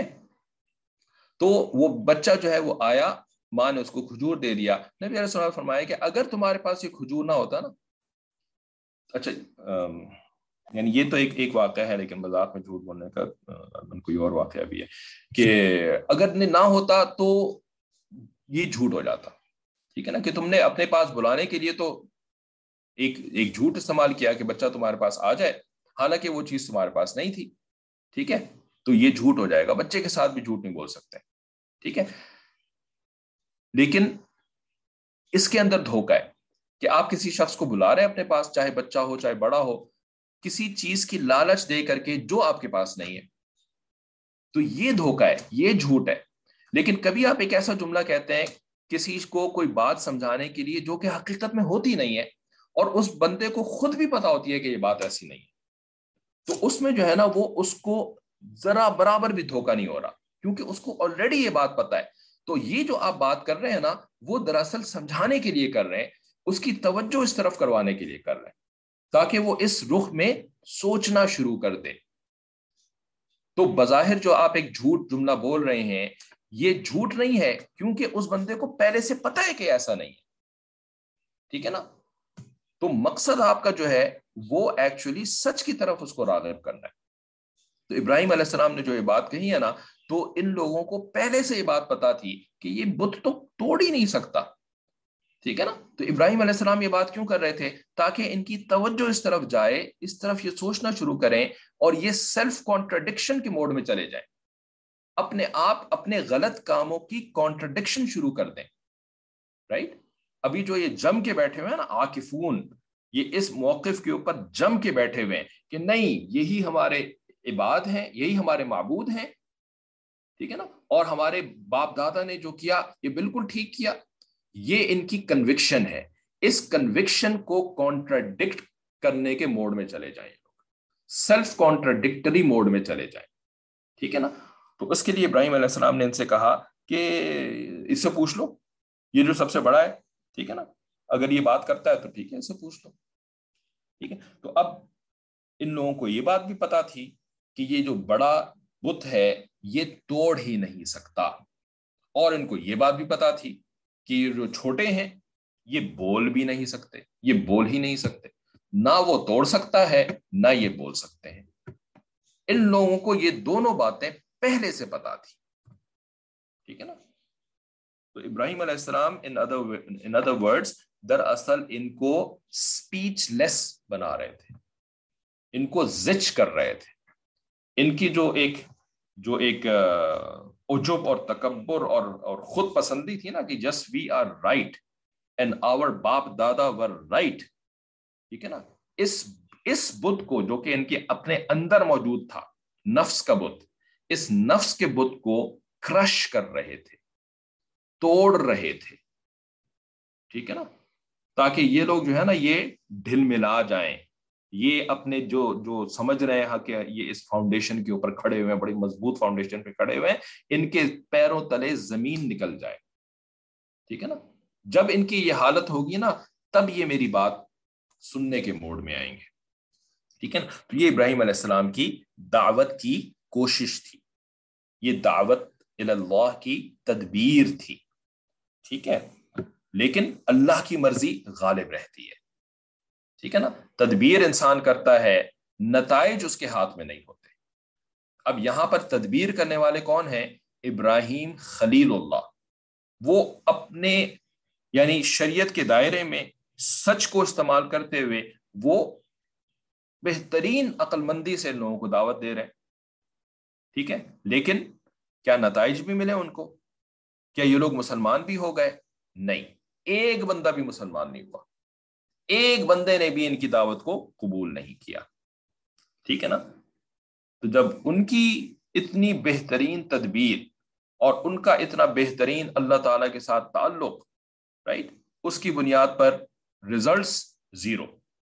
تو وہ بچہ جو ہے وہ آیا, ماں نے اس کو کھجور دے دیا. نبی علیہ السلام نے فرمایا کہ اگر تمہارے پاس یہ کھجور نہ ہوتا نا, اچھا یعنی یہ تو ایک ایک واقعہ ہے, لیکن مذاق میں جھوٹ بولنے کا کوئی اور واقعہ بھی ہے کہ اگر نہ ہوتا تو یہ جھوٹ ہو جاتا, ٹھیک ہے نا, کہ تم نے اپنے پاس بلانے کے لیے تو ایک ایک جھوٹ استعمال کیا کہ بچہ تمہارے پاس آ جائے, حالانکہ وہ چیز تمہارے پاس نہیں تھی, ٹھیک ہے. تو یہ جھوٹ ہو جائے گا. بچے کے ساتھ بھی جھوٹ نہیں بول سکتے, ٹھیک ہے. لیکن اس کے اندر دھوکہ ہے کہ آپ کسی شخص کو بلا رہے ہیں اپنے پاس, چاہے بچہ ہو چاہے بڑا ہو, کسی چیز کی لالچ دے کر کے جو آپ کے پاس نہیں ہے. تو یہ دھوکہ ہے, یہ جھوٹ ہے. لیکن کبھی آپ ایک ایسا جملہ کہتے ہیں کسی کو کوئی بات سمجھانے کے لیے جو کہ حقیقت میں ہوتی نہیں ہے, اور اس بندے کو خود بھی پتا ہوتی ہے کہ یہ بات ایسی نہیں ہے, تو اس میں جو ہے نا وہ اس کو ذرا برابر بھی دھوکہ نہیں ہو رہا, کیونکہ اس کو آلریڈی یہ بات پتا ہے. تو یہ جو آپ بات کر رہے ہیں نا وہ دراصل سمجھانے کے لیے کر رہے ہیں, اس کی توجہ اس طرف کروانے کے لیے کر رہے ہیں, تاکہ وہ اس رخ میں سوچنا شروع کر دے. تو بظاہر جو آپ ایک جھوٹ جملہ بول رہے ہیں یہ جھوٹ نہیں ہے, کیونکہ اس بندے کو پہلے سے پتا ہے کہ ایسا نہیں ہے, ٹھیک ہے نا. تو مقصد آپ کا جو ہے وہ ایکچولی سچ کی طرف اس کو راغب کرنا ہے. تو ابراہیم علیہ السلام نے جو یہ بات کہی ہے نا, تو ان لوگوں کو پہلے سے یہ بات پتا تھی کہ یہ بت تو توڑ ہی نہیں سکتا, ٹھیک ہے نا. تو ابراہیم علیہ السلام یہ بات کیوں کر رہے تھے, تاکہ ان کی توجہ اس طرف جائے, اس طرف یہ سوچنا شروع کریں اور یہ سیلف کانٹرڈکشن کے موڈ میں چلے جائیں, اپنے آپ اپنے غلط کاموں کی کانٹرڈکشن شروع کر دیں, رائٹ. ابھی جو یہ جم کے بیٹھے ہوئے ہیں نا عاکفون, یہ اس موقف کے اوپر جم کے بیٹھے ہوئے ہیں کہ نہیں یہی ہمارے عباد ہیں, یہی ہمارے معبود ہیں, ٹھیک ہے نا, اور ہمارے باپ دادا نے جو کیا یہ بالکل ٹھیک کیا, یہ ان کی کنوکشن ہے. اس کنوکشن کو کانٹراڈکٹ کرنے کے موڈ میں چلے جائیں, سیلف کانٹراڈکٹری موڈ میں چلے جائیں, ٹھیک ہے نا. تو اس کے لیے ابراہیم علیہ السلام نے ان سے کہا کہ اس سے پوچھ لو, یہ جو سب سے بڑا ہے, ٹھیک ہے نا, اگر یہ بات کرتا ہے تو ٹھیک ہے اس سے پوچھ لو, ٹھیک ہے. تو اب ان لوگوں کو یہ بات بھی پتا تھی کہ یہ جو بڑا بت ہے یہ توڑ ہی نہیں سکتا, اور ان کو یہ بات بھی پتا تھی کہ یہ جو چھوٹے ہیں یہ بول بھی نہیں سکتے, یہ بول ہی نہیں سکتے, نہ وہ توڑ سکتا ہے نہ یہ بول سکتے ہیں. ان لوگوں کو یہ دونوں باتیں پہلے سے پتا تھی, ٹھیک ہے نا. تو ابراہیم علیہ السلام in other in other words دراصل ان کو اسپیچ لیس بنا رہے تھے، ان کو زچ کر رہے تھے. ان کی جو ایک جو ایک عجب اور تکبر اور اور خود پسندی تھی نا کہ just we are right and our باپ دادا ور رائٹ، ٹھیک ہے نا، اس اس بت کو جو کہ ان کے اپنے اندر موجود تھا، نفس کا بت، اس نفس کے بت کو کرش کر رہے تھے، توڑ رہے تھے، ٹھیک ہے نا، تاکہ یہ لوگ جو ہے نا یہ ڈھل ملا جائیں، یہ اپنے جو جو سمجھ رہے ہیں کہ یہ اس فاؤنڈیشن کے اوپر کھڑے ہوئے ہیں، بڑی مضبوط فاؤنڈیشن پہ کھڑے ہوئے ہیں، ان کے پیروں تلے زمین نکل جائے، ٹھیک ہے نا. جب ان کی یہ حالت ہوگی نا تب یہ میری بات سننے کے موڈ میں آئیں گے، ٹھیک ہے نا. تو یہ ابراہیم علیہ السلام کی دعوت کی کوشش تھی، یہ دعوت اللہ کی تدبیر تھی، ٹھیک ہے، لیکن اللہ کی مرضی غالب رہتی ہے، ٹھیک ہے نا. تدبیر انسان کرتا ہے، نتائج اس کے ہاتھ میں نہیں ہوتے. اب یہاں پر تدبیر کرنے والے کون ہیں؟ ابراہیم خلیل اللہ. وہ اپنے یعنی شریعت کے دائرے میں سچ کو استعمال کرتے ہوئے وہ بہترین عقل مندی سے لوگوں کو دعوت دے رہے ہیں، ٹھیک ہے. لیکن کیا نتائج بھی ملے ان کو؟ کیا یہ لوگ مسلمان بھی ہو گئے؟ نہیں، ایک بندہ بھی مسلمان نہیں ہوا، ایک بندے نے بھی ان کی دعوت کو قبول نہیں کیا، ٹھیک ہے نا. تو جب ان کی اتنی بہترین تدبیر اور ان کا اتنا بہترین اللہ تعالیٰ کے ساتھ تعلق، رائٹ، اس کی بنیاد پر ریزلٹس زیرو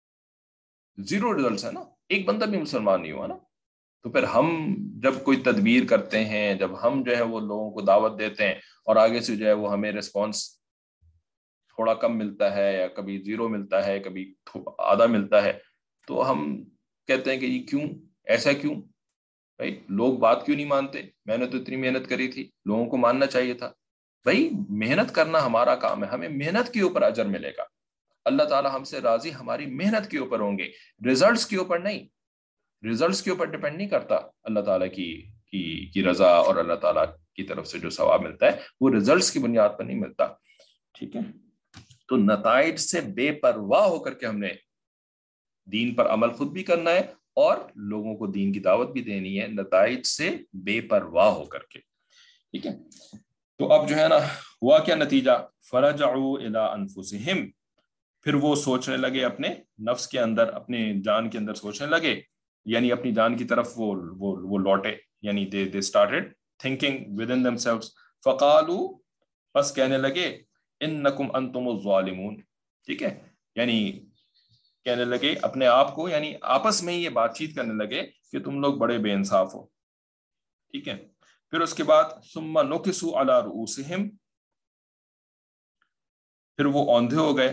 زیرو ریزلٹس ہے نا، ایک بندہ بھی مسلمان نہیں ہوا نا. تو پھر ہم جب کوئی تدبیر کرتے ہیں، جب ہم جو ہے وہ لوگوں کو دعوت دیتے ہیں اور آگے سے جو ہے وہ ہمیں رسپانس تھوڑا کم ملتا ہے یا کبھی زیرو ملتا ہے، کبھی آدھا ملتا ہے، تو ہم کہتے ہیں کہ یہ کیوں ایسا، کیوں بھائی لوگ بات کیوں نہیں مانتے؟ میں نے تو اتنی محنت کری تھی، لوگوں کو ماننا چاہیے تھا. بھائی محنت کرنا ہمارا کام ہے، ہمیں محنت کے اوپر اجر ملے گا، اللہ تعالیٰ ہم سے راضی ہماری محنت کے اوپر ہوں گے، ریزلٹس کے اوپر نہیں. ریزلٹس کے اوپر ڈیپینڈ نہیں کرتا اللہ تعالیٰ کی کی کی رضا اور اللہ تعالیٰ کی طرف سے جو ثواب ملتا ہے وہ ریزلٹس کی بنیاد پر نہیں ملتا، ٹھیک ہے. تو نتائج سے بے پرواہ ہو کر کے ہم نے دین پر عمل خود بھی کرنا ہے اور لوگوں کو دین کی دعوت بھی دینی ہے، نتائج سے بے پرواہ ہو کر کے، ٹھیک ہے. تو اب جو ہے نا ہوا کیا نتیجہ؟ فرجعوا الی انفسہم، پھر وہ سوچنے لگے اپنے نفس کے اندر، اپنے جان کے اندر سوچنے لگے، یعنی اپنی جان کی طرف وہ وہ وہ لوٹے، یعنی they they started thinking with in themselves. فقالوا، بس کہنے لگے، انکم انتم الظالمون، ٹھیک ہے، یعنی کہنے لگے اپنے آپ کو، یعنی آپس میں ہی یہ بات چیت کرنے لگے کہ تم لوگ بڑے بے انصاف ہو، ٹھیک ہے. پھر اس کے بعد ثم نکسوا علی رؤوسہم، پھر وہ اوندھے ہو گئے،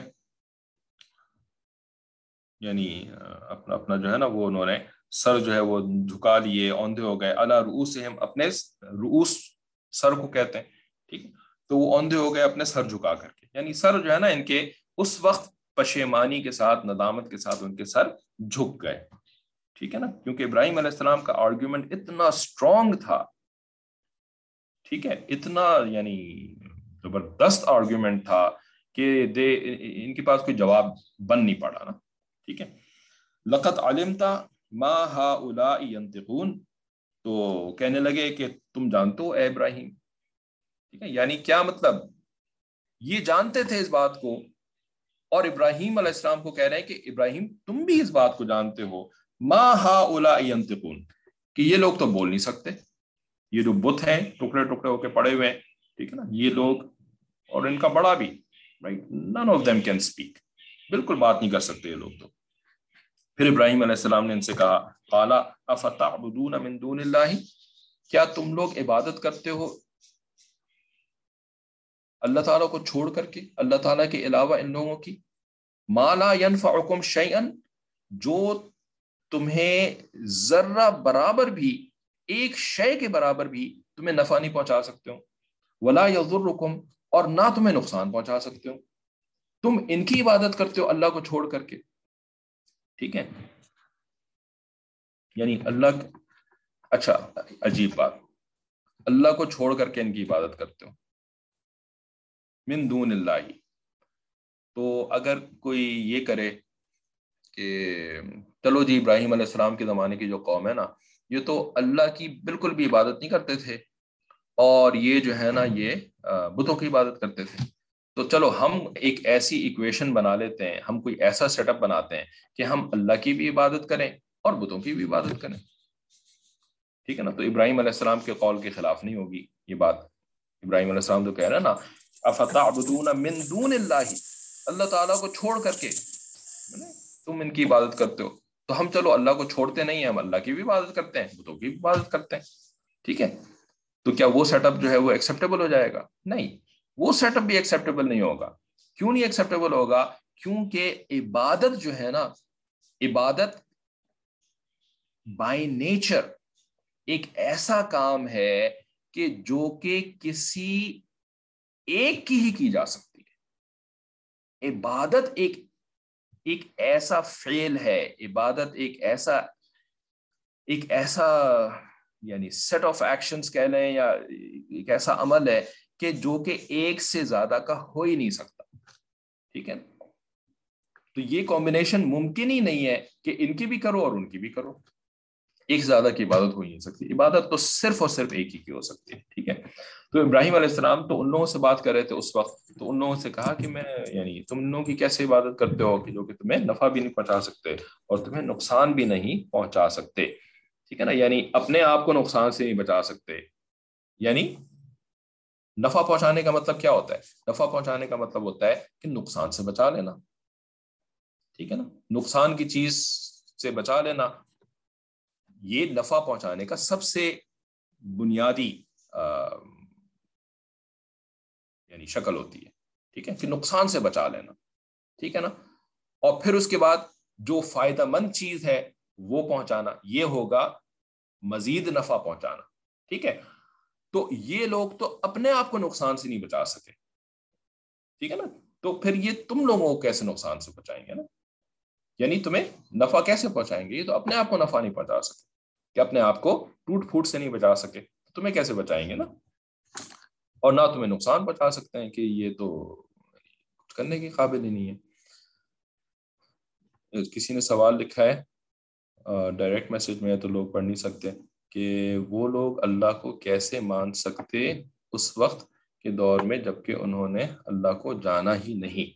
یعنی اپنا اپنا جو ہے نا وہ انہوں نے سر جو ہے وہ جھکا لیے، اوندھے ہو گئے، علی رؤوسہم، اپنے رؤوس سر کو کہتے ہیں، ٹھیک ہے. تو وہ اوندھے ہو گئے اپنے سر جھکا کر کے، یعنی سر جو ہے نا ان کے اس وقت پشیمانی کے ساتھ، ندامت کے ساتھ ان کے سر جھک گئے، ٹھیک ہے نا، کیونکہ ابراہیم علیہ السلام کا آرگیومنٹ اتنا اسٹرانگ تھا، ٹھیک ہے، اتنا یعنی زبردست آرگیومنٹ تھا کہ دے ان کے پاس کوئی جواب بن نہیں پڑا نا، ٹھیک ہے. لقد علمت ما هؤلاء ينطقون، تو کہنے لگے کہ تم جانتے ہو اے ابراہیم، ٹھیک ہے، یعنی کیا مطلب؟ یہ جانتے تھے اس بات کو اور ابراہیم علیہ السلام کو کہہ رہے ہیں کہ ابراہیم تم بھی اس بات کو جانتے ہو، ما هؤلاء ينطقون، کہ یہ لوگ تو بول نہیں سکتے، یہ جو بت ہیں ٹکڑے ٹکڑے ہو کے پڑے ہوئے ہیں، ٹھیک ہے نا، یہ لوگ اور ان کا بڑا بھی، right, none of them can speak، بالکل بات نہیں کر سکتے یہ لوگ. تو پھر ابراہیم علیہ السلام نے ان سے کہا، قال افتعبدون من دون اللہ، کیا تم لوگ عبادت کرتے ہو اللہ تعالیٰ کو چھوڑ کر کے، اللہ تعالیٰ کے علاوہ ان لوگوں کی، ما لا ينفعکم شیئا، جو تمہیں ذرہ برابر بھی، ایک شے کے برابر بھی تمہیں نفع نہیں پہنچا سکتے ہو، ولا یضرکم، اور نہ تمہیں نقصان پہنچا سکتے ہو، تم ان کی عبادت کرتے ہو اللہ کو چھوڑ کر کے، ٹھیک ہے. یعنی اللہ، اچھا عجیب بات، اللہ کو چھوڑ کر کے ان کی عبادت کرتے ہو. من دون اللہ. تو اگر کوئی یہ کرے کہ چلو جی ابراہیم علیہ السلام کے زمانے کی جو قوم ہے نا یہ تو اللہ کی بالکل بھی عبادت نہیں کرتے تھے اور یہ جو ہے نا یہ بتوں کی عبادت کرتے تھے، تو چلو ہم ایک ایسی ایکویشن بنا لیتے ہیں، ہم کوئی ایسا سیٹ اپ بناتے ہیں کہ ہم اللہ کی بھی عبادت کریں اور بتوں کی بھی عبادت کریں. ٹھیک ہے نا. تو ابراہیم علیہ السلام کے قول کے خلاف نہیں ہوگی یہ بات. ابراہیم علیہ السلام تو کہہ رہے ہیں نا افتعبدون من دون اللہ، اللہ تعالیٰ کو چھوڑ کر کے تم ان کی عبادت کرتے ہو. تو ہم چلو اللہ کو چھوڑتے نہیں ہیں، ہم اللہ کی بھی عبادت کرتے ہیں، بتوں کی بھی عبادت کرتے ہیں. ٹھیک ہے. تو کیا وہ سیٹ اپ جو ہے وہ ایکسیپٹیبل ہو جائے گا؟ نہیں، وہ سیٹ اپ بھی ایکسیپٹیبل نہیں ہوگا. کیوں نہیں ایکسیپٹیبل ہوگا؟ کیونکہ عبادت جو ہے نا، عبادت بائی نیچر ایک ایسا کام ہے کہ جو کہ کسی ایک کی ہی کی جا سکتی ہے. عبادت ایک ایک ایسا فعل ہے، عبادت ایک ایسا ایک ایسا یعنی سیٹ آف ایکشنز کہہ لیں یا ایک ایسا عمل ہے کہ جو کہ ایک سے زیادہ کا ہو ہی نہیں سکتا. ٹھیک ہے. تو یہ کمبینیشن ممکن ہی نہیں ہے کہ ان کی بھی کرو اور ان کی بھی کرو. ایک سے زیادہ کی عبادت ہو ہی نہیں سکتی. عبادت تو صرف اور صرف ایک ہی کی ہو سکتی ہے. ٹھیک ہے. تو ابراہیم علیہ السلام تو ان لوگوں سے بات کر رہے تھے اس وقت، تو ان لوگوں سے کہا کہ میں یعنی تم لوگوں کی کیسے عبادت کرتے ہو کہ جو کہ تمہیں نفع بھی نہیں پہنچا سکتے اور تمہیں نقصان بھی نہیں پہنچا سکتے. ٹھیک ہے نا. یعنی اپنے آپ کو نقصان سے نہیں بچا سکتے. یعنی نفع پہنچانے کا مطلب کیا ہوتا ہے؟ نفع پہنچانے کا مطلب ہوتا ہے کہ نقصان سے بچا لینا. ٹھیک ہے نا. نقصان کی چیز سے بچا لینا یہ نفع پہنچانے کا سب سے بنیادی یعنی شکل ہوتی ہے. ٹھیک ہے. کہ نقصان سے بچا لینا. ٹھیک ہے نا. اور پھر اس کے بعد جو فائدہ مند چیز ہے وہ پہنچانا، یہ ہوگا مزید نفع پہنچانا. ٹھیک ہے. تو یہ لوگ تو اپنے آپ کو نقصان سے نہیں بچا سکے. ٹھیک ہے نا. تو پھر یہ تم لوگوں کو کیسے نقصان سے بچائیں گے نا؟ یعنی تمہیں نفع کیسے پہنچائیں گے؟ یہ تو اپنے آپ کو نفع نہیں پہنچا سکے، کہ اپنے آپ کو ٹوٹ پھوٹ سے نہیں بچا سکے، تمہیں کیسے بچائیں گے نا؟ اور نہ تمہیں نقصان پہنچا سکتے ہیں کہ یہ تو کچھ کرنے کے قابل ہی نہیں ہے. کسی نے سوال لکھا ہے ڈائریکٹ میسج میں تو لوگ پڑھ نہیں سکتے کہ وہ لوگ اللہ کو کیسے مان سکتے اس وقت کے دور میں جبکہ انہوں نے اللہ کو جانا ہی نہیں.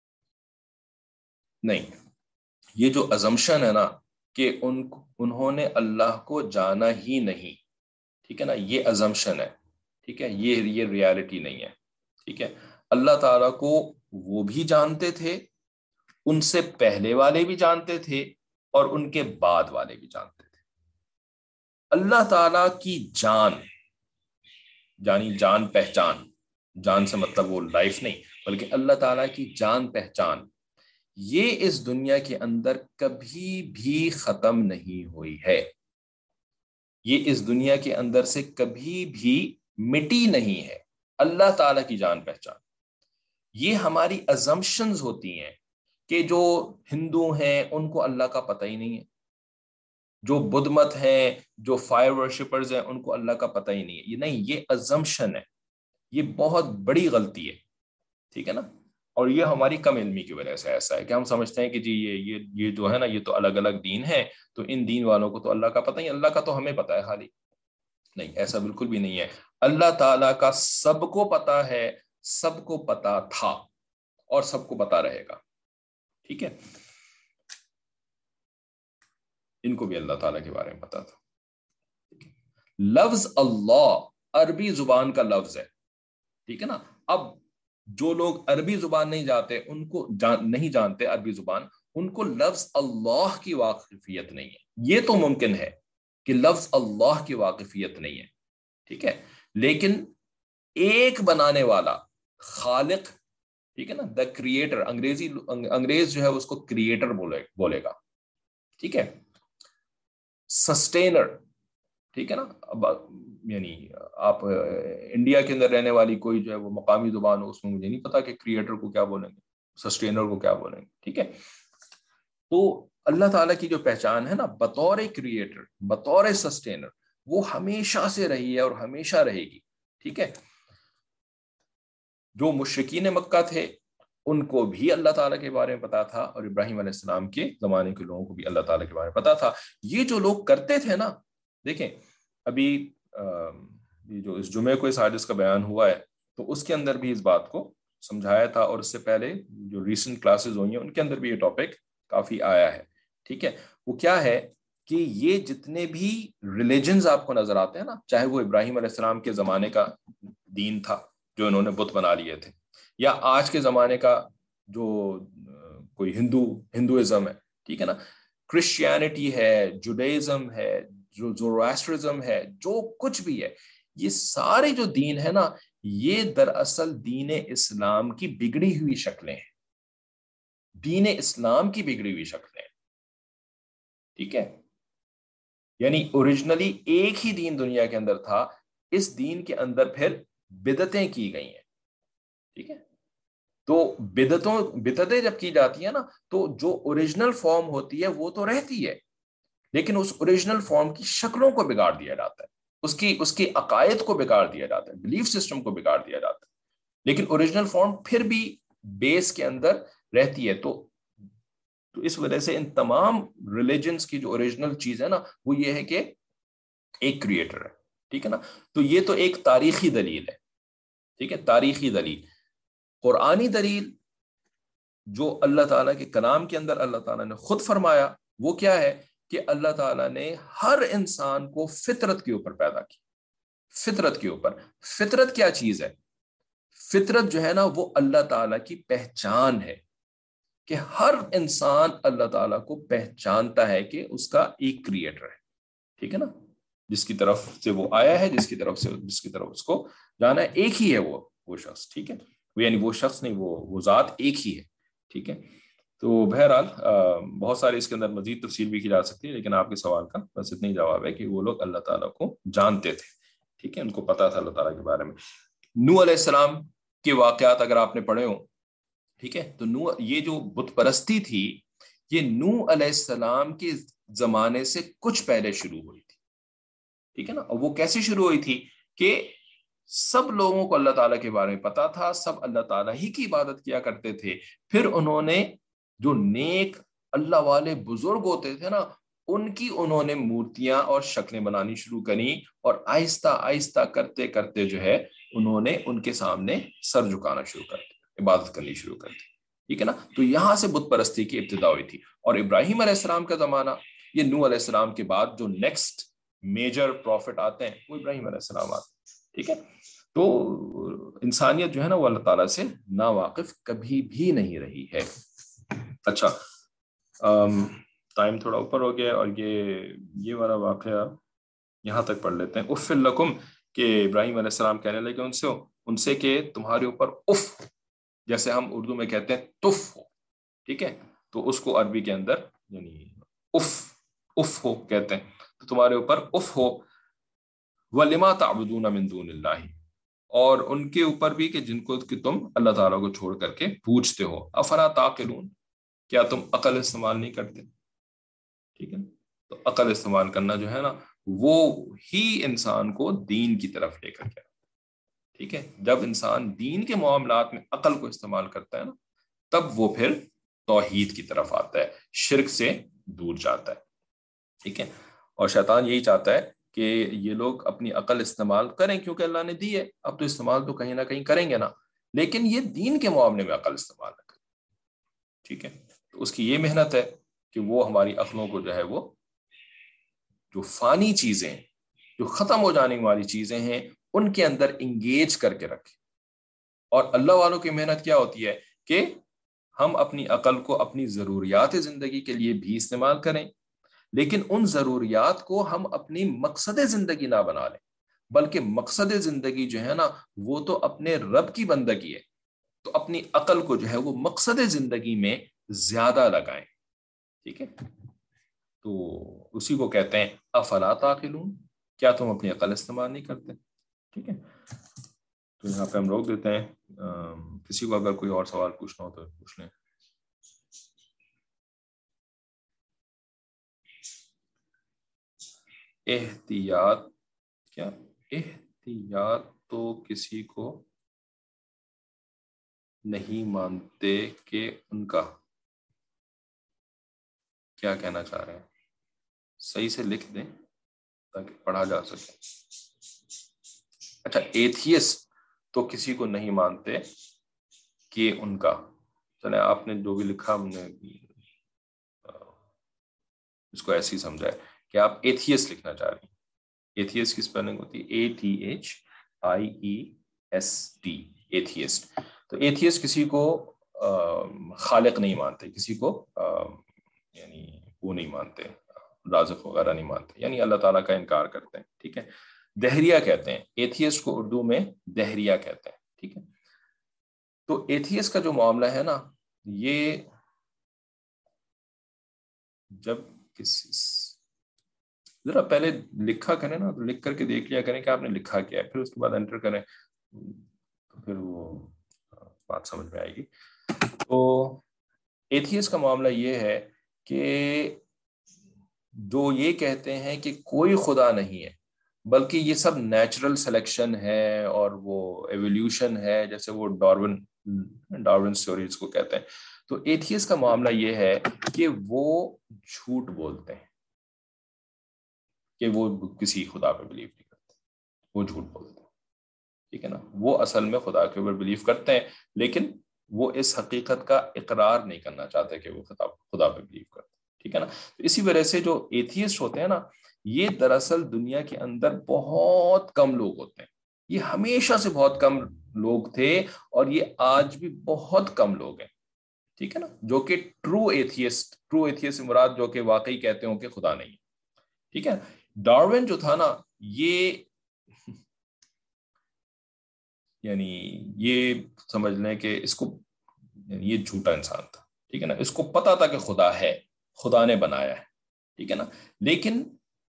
نہیں، یہ جو ازمپشن ہے نا کہ ان انہوں نے اللہ کو جانا ہی نہیں، ٹھیک ہے نا، یہ ازمپشن ہے. ٹھیک ہے. یہ یہ ریالٹی نہیں ہے. ٹھیک ہے. اللہ تعالیٰ کو وہ بھی جانتے تھے، ان سے پہلے والے بھی جانتے تھے اور ان کے بعد والے بھی جانتے تھے. اللہ تعالیٰ کی جان یعنی جان پہچان، جان سے مطلب وہ لائف نہیں بلکہ اللہ تعالیٰ کی جان پہچان یہ اس دنیا کے اندر کبھی بھی ختم نہیں ہوئی ہے. یہ اس دنیا کے اندر سے کبھی بھی مٹی نہیں ہے. اللہ تعالیٰ کی جان پہچان یہ ہماری ازمپشنز ہوتی ہیں کہ جو ہندو ہیں ان کو اللہ کا پتہ ہی نہیں ہے، جو بدھ مت ہیں، جو فائر ورشپرز ہیں ان کو اللہ کا پتہ ہی نہیں ہے. یہ نہیں، یہ ازمپشن ہے. یہ بہت بڑی غلطی ہے. ٹھیک ہے نا. اور یہ ہماری کم علمی کی وجہ سے ایسا ہے کہ ہم سمجھتے ہیں کہ جی یہ یہ یہ جو ہے نا یہ تو الگ الگ دین ہے تو ان دین والوں کو تو اللہ کا پتہ ہی، اللہ کا تو ہمیں پتہ ہے خالی. نہیں، ایسا بالکل بھی نہیں ہے. اللہ تعالیٰ کا سب کو پتہ ہے، سب کو پتہ تھا اور سب کو پتہ رہے گا. ٹھیک ہے. ان کو بھی اللہ تعالیٰ کے بارے میں پتہ تھا. لفظ اللہ عربی زبان کا لفظ ہے. ٹھیک ہے نا. اب جو لوگ عربی زبان نہیں جانتے ان کو جان نہیں جانتے عربی زبان، ان کو لفظ اللہ کی واقفیت نہیں ہے. یہ تو ممکن ہے کہ لفظ اللہ کی واقفیت نہیں ہے. ٹھیک ہے. لیکن ایک بنانے والا خالق، ٹھیک ہے نا، دا کریٹر، انگریزی انگریز جو ہے اس کو کریٹر بولے بولے گا. ٹھیک ہے. سسٹینر، ٹھیک ہے نا. اب یعنی آپ انڈیا کے اندر رہنے والی کوئی جو ہے وہ مقامی زبان ہو اس میں مجھے نہیں پتا کہ کریٹر کو کیا بولیں گے، سسٹینر کو کیا بولیں گے. ٹھیک ہے. تو اللہ تعالیٰ کی جو پہچان ہے نا بطور کریٹر، بطور سسٹینر، وہ ہمیشہ سے رہی ہے اور ہمیشہ رہے گی. ٹھیک ہے. جو مشرکین مکہ تھے ان کو بھی اللہ تعالیٰ کے بارے میں پتا تھا، اور ابراہیم علیہ السلام کے زمانے کے لوگوں کو بھی اللہ تعالیٰ کے بارے میں پتا تھا. یہ جو لوگ کرتے تھے نا، دیکھیں ابھی یہ جو اس جمعے کو اس حادث کا بیان ہوا ہے تو اس کے اندر بھی اس بات کو سمجھایا تھا، اور اس سے پہلے جو ریسنٹ کلاسز ہوئی ہیں ان کے اندر بھی یہ ٹاپک کافی آیا ہے. ٹھیک ہے، وہ کیا ہے کہ یہ جتنے بھی ریلیجنز آپ کو نظر آتے ہیں نا، چاہے وہ ابراہیم علیہ السلام کے زمانے کا دین تھا جو انہوں نے بت بنا لیے تھے، یا آج کے زمانے کا جو کوئی ہندو ہندوازم ہے، ٹھیک ہے نا، کرسچینٹی ہے، جوڈائزم ہے، جو زورواسٹرزم ہے، جو کچھ بھی ہے، یہ سارے جو دین ہے نا، یہ دراصل دین اسلام کی بگڑی ہوئی شکلیں ہیں، دین اسلام کی بگڑی ہوئی شکلیں ہیں. ٹھیک ہے، یعنی اوریجنلی ایک ہی دین دنیا کے اندر تھا، اس دین کے اندر پھر بدعتیں کی گئی ہیں. ٹھیک ہے، تو بدعتوں بدعتیں جب کی جاتی ہیں نا، تو جو اوریجنل فارم ہوتی ہے وہ تو رہتی ہے، لیکن اس اوریجنل فارم کی شکلوں کو بگاڑ دیا جاتا ہے، اس کی اس کے عقائد کو بگاڑ دیا جاتا ہے، بلیف سسٹم کو بگاڑ دیا جاتا ہے، لیکن اوریجنل فارم پھر بھی بیس کے اندر رہتی ہے. تو تو اس وجہ سے ان تمام ریلیجنز کی جو اوریجنل چیز ہے نا، وہ یہ ہے کہ ایک کریٹر ہے. ٹھیک ہے نا، تو یہ تو ایک تاریخی دلیل ہے. ٹھیک ہے، تاریخی دلیل. قرآنی دلیل جو اللہ تعالیٰ کے کلام کے اندر اللہ تعالیٰ نے خود فرمایا، وہ کیا ہے کہ اللہ تعالیٰ نے ہر انسان کو فطرت کے اوپر پیدا کی. فطرت کے اوپر. فطرت کیا چیز ہے؟ فطرت جو ہے نا وہ اللہ تعالیٰ کی پہچان ہے، کہ ہر انسان اللہ تعالیٰ کو پہچانتا ہے کہ اس کا ایک کریٹر ہے. ٹھیک ہے نا، جس کی طرف سے وہ آیا ہے، جس کی طرف سے جس کی طرف اس کو جانا ہے، ایک ہی ہے وہ وہ شخص. ٹھیک ہے، یعنی وہ شخص نہیں، وہ وہ ذات ایک ہی ہے. ٹھیک ہے، تو بہرحال بہت سارے اس کے اندر مزید تفصیل بھی کی جا سکتی ہے، لیکن آپ کے سوال کا بس اتنا ہی جواب ہے کہ وہ لوگ اللہ تعالیٰ کو جانتے تھے. ٹھیک ہے، ان کو پتا تھا اللہ تعالیٰ کے بارے میں. نوح علیہ السلام کے واقعات اگر آپ نے پڑھے ہوں، ٹھیک ہے، تو نوح، یہ جو بت پرستی تھی، یہ نوح علیہ السلام کے زمانے سے کچھ پہلے شروع ہوئی تھی. ٹھیک ہے نا، اور وہ کیسے شروع ہوئی تھی کہ سب لوگوں کو اللہ تعالیٰ کے بارے میں پتا تھا، سب اللہ تعالیٰ ہی کی عبادت کیا کرتے تھے. پھر انہوں نے جو نیک اللہ والے بزرگ ہوتے تھے نا، ان کی انہوں نے مورتیاں اور شکلیں بنانی شروع کریں، اور آہستہ آہستہ کرتے کرتے جو ہے انہوں نے ان کے سامنے سر جھکانا شروع کر دیا، عبادت کرنی شروع کر دی. ٹھیک ہے نا، تو یہاں سے بت پرستی کی ابتدا ہوئی تھی. اور ابراہیم علیہ السلام کا زمانہ، یہ نوح علیہ السلام کے بعد جو نیکسٹ میجر پروفٹ آتے ہیں وہ ابراہیم علیہ السلام آتے ہیں. ٹھیک ہے، تو انسانیت جو ہے نا وہ اللہ تعالیٰ سے ناواقف کبھی بھی نہیں رہی ہے. اچھا، ٹائم تھوڑا اوپر ہو گیا، اور یہ یہ والا واقعہ یہاں تک پڑھ لیتے ہیں. اف لکم، کہ ابراہیم علیہ السلام کہنے لگے ان سے ان سے کہ تمہارے اوپر اف، جیسے ہم اردو میں کہتے ہیں تف ہو. ٹھیک ہے، تو اس کو عربی کے اندر یعنی اف اف ہو کہتے ہیں، تو تمہارے اوپر اف ہو. وَلِمَا تَعْبُدُونَ مِن دُونِ اللَّهِ، اور ان کے اوپر بھی کہ جن کو کہ تم اللہ تعالیٰ کو چھوڑ کر کے پوچھتے ہو. افلا تعقلون، کیا تم عقل استعمال نہیں کرتے؟ ٹھیک ہے، تو عقل استعمال کرنا جو ہے نا وہ ہی انسان کو دین کی طرف لے کر گیا. ٹھیک ہے، جب انسان دین کے معاملات میں عقل کو استعمال کرتا ہے نا، تب وہ پھر توحید کی طرف آتا ہے، شرک سے دور جاتا ہے. ٹھیک ہے، اور شیطان یہی چاہتا ہے کہ یہ لوگ اپنی عقل استعمال کریں، کیونکہ اللہ نے دی ہے، اب تو استعمال تو کہیں نہ کہیں کریں گے نا، لیکن یہ دین کے معاملے میں عقل استعمال نہ کریں. ٹھیک ہے، تو اس کی یہ محنت ہے کہ وہ ہماری عقلوں کو جو ہے وہ جو فانی چیزیں، جو ختم ہو جانے والی چیزیں ہیں، ان کے اندر انگیج کر کے رکھیں. اور اللہ والوں کی محنت کیا ہوتی ہے کہ ہم اپنی عقل کو اپنی ضروریات زندگی کے لیے بھی استعمال کریں، لیکن ان ضروریات کو ہم اپنی مقصد زندگی نہ بنا لیں، بلکہ مقصد زندگی جو ہے نا وہ تو اپنے رب کی بندگی ہے. تو اپنی عقل کو جو ہے وہ مقصد زندگی میں زیادہ لگائیں. ٹھیک ہے، تو اسی کو کہتے ہیں افلا تعقلون، کیا تم اپنی عقل استعمال نہیں کرتے؟ ٹھیک ہے، تو یہاں پہ ہم روک دیتے ہیں. کسی کو اگر کوئی اور سوال پوچھنا ہو تو پوچھ لیں. احتیاط، کیا احتیاط تو کسی کو نہیں مانتے کہ ان کا کیا کہنا چاہ رہے ہیں؟ صحیح سے لکھ دیں تاکہ پڑھا جا سکے. اچھا ایتھیسٹ تو کسی کو نہیں مانتے کہ ان کا. چلے آپ نے جو بھی لکھا ہم نے اس کو ایسے ہی سمجھا ہے کہ آپ ایتھیسٹ لکھنا چاہ رہی ہیں. ایتھیسٹ کی اسپیلنگ ہوتی ہے A T H I E S T, atheist. تو ایتھیسٹ کسی کو خالق نہیں مانتے، کسی کو یعنی وہ نہیں مانتے، رازق وغیرہ نہیں مانتے، یعنی اللہ تعالیٰ کا انکار کرتے ہیں. ٹھیک ہے، دہریہ کہتے ہیں ایتھیسٹ کو، اردو میں دہریہ کہتے ہیں. ٹھیک ہے، تو ایتھیسٹ کا جو معاملہ ہے نا، یہ جب کسی ذرا پہلے لکھا کریں نا، تو لکھ کر کے دیکھ لیا کریں کہ آپ نے لکھا کیا ہے، پھر اس کے بعد انٹر کریں تو پھر وہ بات سمجھ میں آئے گی. تو ایتھیسٹ کا معاملہ یہ ہے کہ جو یہ کہتے ہیں کہ کوئی خدا نہیں ہے بلکہ یہ سب نیچرل سلیکشن ہے اور وہ ایولیوشن ہے، جیسے وہ ڈارون ڈارون تھیوریز کو کہتے ہیں. تو ایتھیسٹ کا معاملہ یہ ہے کہ وہ جھوٹ بولتے ہیں کہ وہ کسی خدا پہ بلیو نہیں کرتے، وہ جھوٹ بولتے ہیں. ٹھیک ہے نا، وہ اصل میں خدا کے اوپر بلیو کرتے ہیں لیکن وہ اس حقیقت کا اقرار نہیں کرنا چاہتے کہ وہ خدا خدا پہ بلیو کرتے ہیں. ٹھیک ہے نا، تو اسی وجہ سے جو ایتھیسٹ ہوتے ہیں نا، یہ دراصل دنیا کے اندر بہت کم لوگ ہوتے ہیں. یہ ہمیشہ سے بہت کم لوگ تھے اور یہ آج بھی بہت کم لوگ ہیں. ٹھیک ہے نا، جو کہ ٹرو ایتھیسٹ ٹرو ایتھیسٹ مراد جو کہ واقعی کہتے ہوں کہ خدا نہیں. ٹھیک ہے، ڈارون جو تھا نا، یہ یعنی یہ سمجھ لیں کہ اس کو یعنی یہ جھوٹا انسان تھا. ٹھیک ہے نا، اس کو پتا تھا کہ خدا ہے، خدا نے بنایا ہے. ٹھیک ہے نا، لیکن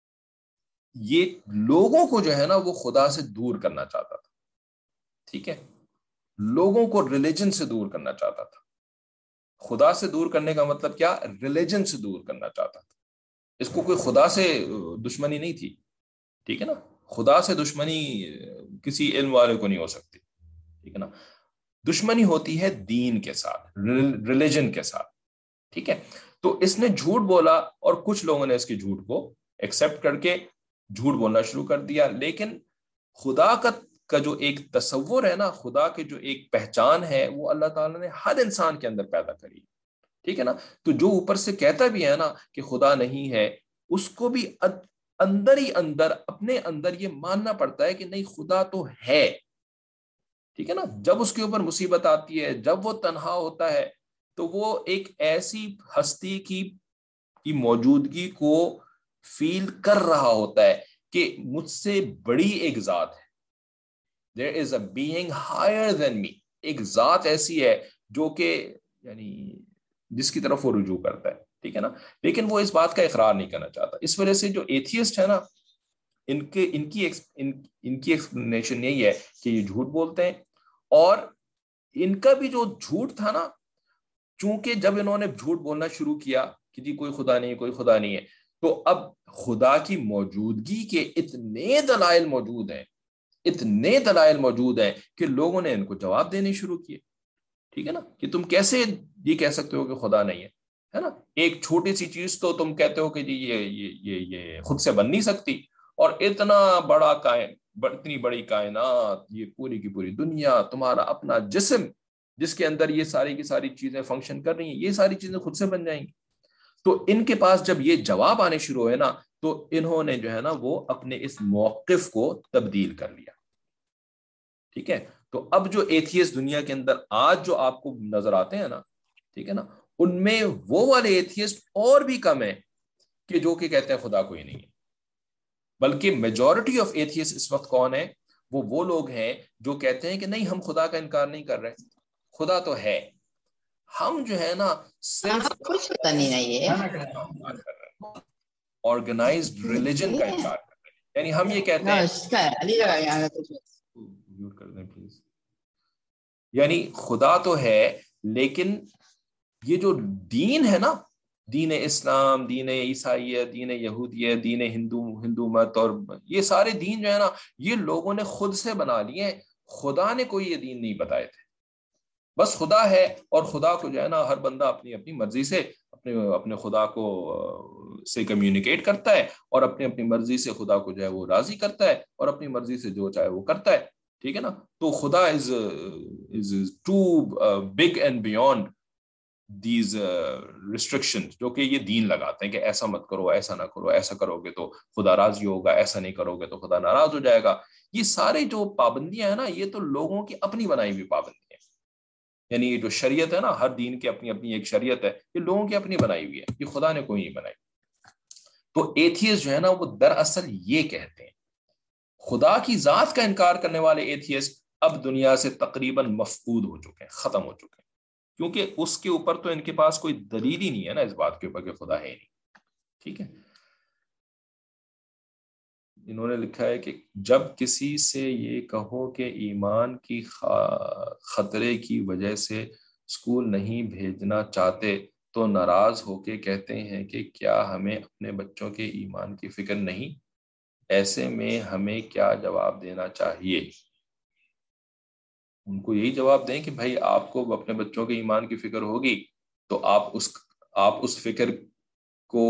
یہ لوگوں کو جو ہے نا وہ خدا سے دور کرنا چاہتا تھا. ٹھیک ہے، لوگوں کو ریلیجن سے دور کرنا چاہتا تھا. خدا سے دور کرنے کا مطلب کیا؟ ریلیجن سے دور کرنا چاہتا تھا. اس کو کوئی خدا سے دشمنی نہیں تھی. ٹھیک ہے نا، خدا سے دشمنی کسی علم والے کو نہیں ہو سکتی. ٹھیک ہے نا، دشمنی ہوتی ہے دین کے ساتھ، ریلیجن کے ساتھ. ٹھیک ہے، تو اس نے جھوٹ بولا اور کچھ لوگوں نے اس کی جھوٹ کو ایکسپٹ کر کے جھوٹ بولنا شروع کر دیا. لیکن خدا کا کا جو ایک تصور ہے نا، خدا کے جو ایک پہچان ہے، وہ اللہ تعالیٰ نے ہر انسان کے اندر پیدا کری. ٹھیک ہے نا، تو جو اوپر سے کہتا بھی ہے نا کہ خدا نہیں ہے، اس کو بھی اندر ہی اندر اپنے اندر یہ ماننا پڑتا ہے کہ نہیں، خدا تو ہے. ٹھیک ہے نا، جب اس کے اوپر مصیبت آتی ہے، جب وہ تنہا ہوتا ہے، تو وہ ایک ایسی ہستی کی کی موجودگی کو فیل کر رہا ہوتا ہے کہ مجھ سے بڑی ایک ذات ہے. there is a being higher than me. ایک ذات ایسی ہے جو کہ یعنی جس کی طرف وہ رجوع کرتا ہے. ٹھیک ہے نا، لیکن وہ اس بات کا اقرار نہیں کرنا چاہتا. اس وجہ سے جو ایتھیسٹ ہے نا، ان کے ان کی ان کی ایکسپلینیشن یہی ہے کہ یہ جھوٹ بولتے ہیں. اور ان کا بھی جو جھوٹ تھا نا، چونکہ جب انہوں نے جھوٹ بولنا شروع کیا کہ جی کوئی خدا نہیں، کوئی خدا نہیں ہے، تو اب خدا کی موجودگی کے اتنے دلائل موجود ہیں اتنے دلائل موجود ہیں کہ لوگوں نے ان کو جواب دینے شروع کیے. ٹھیک ہے نا، کہ تم کیسے یہ کہہ سکتے ہو کہ خدا نہیں ہے ہے نا، ایک چھوٹی سی چیز تو تم کہتے ہو کہ جی یہ یہ یہ خود سے بن نہیں سکتی، اور اتنا بڑا کائن اتنی بڑی کائنات، یہ پوری کی پوری دنیا، تمہارا اپنا جسم جس کے اندر یہ ساری کی ساری چیزیں فنکشن کر رہی ہیں، یہ ساری چیزیں خود سے بن جائیں گی. تو ان کے پاس جب یہ جواب آنے شروع ہوئے نا، تو انہوں نے جو ہے نا وہ اپنے اس موقف کو تبدیل کر لیا. ٹھیک ہے، تو اب جو ایتھیسٹ دنیا کے اندر آج جو آپ کو نظر آتے ہیں نا، ٹھیک ہے نا، ان میں وہ والے ایتھیسٹ اور بھی کم ہیں کہ جو کہ کہتے ہیں خدا کوئی نہیں ہے. بلکہ میجورٹی آف ایتھیسٹ اس وقت کون ہے؟ وہ وہ لوگ ہیں جو کہتے ہیں کہ نہیں، ہم خدا کا انکار نہیں کر رہے، خدا تو ہے، ہم جو ہے نا صرف
کچھ پتہ نہیں ہے
آرگنائزڈ ریلیجن کا انکار کر رہے ہیں. یعنی ہم یہ کہتے ہیں کر دیں پلیز، یعنی خدا تو ہے لیکن یہ جو دین ہے نا، دین اسلام، دین عیسائیت، دین یہودیت، دین ہندو ہندو مت، اور یہ سارے دین جو ہے نا، یہ لوگوں نے خود سے بنا لیے ہیں. خدا نے کوئی یہ دین نہیں بتائے تھے. بس خدا ہے، اور خدا کو جو ہے نا ہر بندہ اپنی اپنی مرضی سے اپنے اپنے خدا کو سے کمیونیکیٹ کرتا ہے، اور اپنی اپنی مرضی سے خدا کو جو ہے وہ راضی کرتا ہے، اور اپنی مرضی سے جو چاہے وہ کرتا ہے. ٹھیک ہے نا. تو خدا is is too big and beyond these restriction جو کہ یہ دین لگاتے ہیں کہ ایسا مت کرو، ایسا نہ کرو، ایسا کرو گے تو خدا راضی ہوگا، ایسا نہیں کرو گے تو خدا ناراض ہو جائے گا. یہ سارے جو پابندیاں ہیں نا، یہ تو لوگوں کی اپنی بنائی ہوئی پابندیاں ہیں. یعنی یہ جو شریعت ہے نا، ہر دین کی اپنی اپنی ایک شریعت ہے، یہ لوگوں کی اپنی بنائی ہوئی ہے، یہ خدا نے کوئی نہیں بنائی. تو ایتھیسٹ جو ہے نا وہ دراصل یہ کہتے ہیں، خدا کی ذات کا انکار کرنے والے ایتھیسٹ اب دنیا سے تقریباً مفقود ہو چکے ہیں، ختم ہو چکے ہیں، کیونکہ اس کے اوپر تو ان کے پاس کوئی دلیل ہی نہیں ہے نا اس بات کے اوپر کہ خدا ہے نہیں. ٹھیک ہے. انہوں نے لکھا ہے کہ جب کسی سے یہ کہو کہ ایمان کی خطرے کی وجہ سے اسکول نہیں بھیجنا چاہتے تو ناراض ہو کے کہتے ہیں کہ کیا ہمیں اپنے بچوں کے ایمان کی فکر نہیں؟ ایسے میں ہمیں کیا جواب دینا چاہیے؟ ان کو یہی جواب دیں کہ بھائی آپ کو اپنے بچوں کے ایمان کی فکر ہوگی تو آپ اس آپ اس فکر کو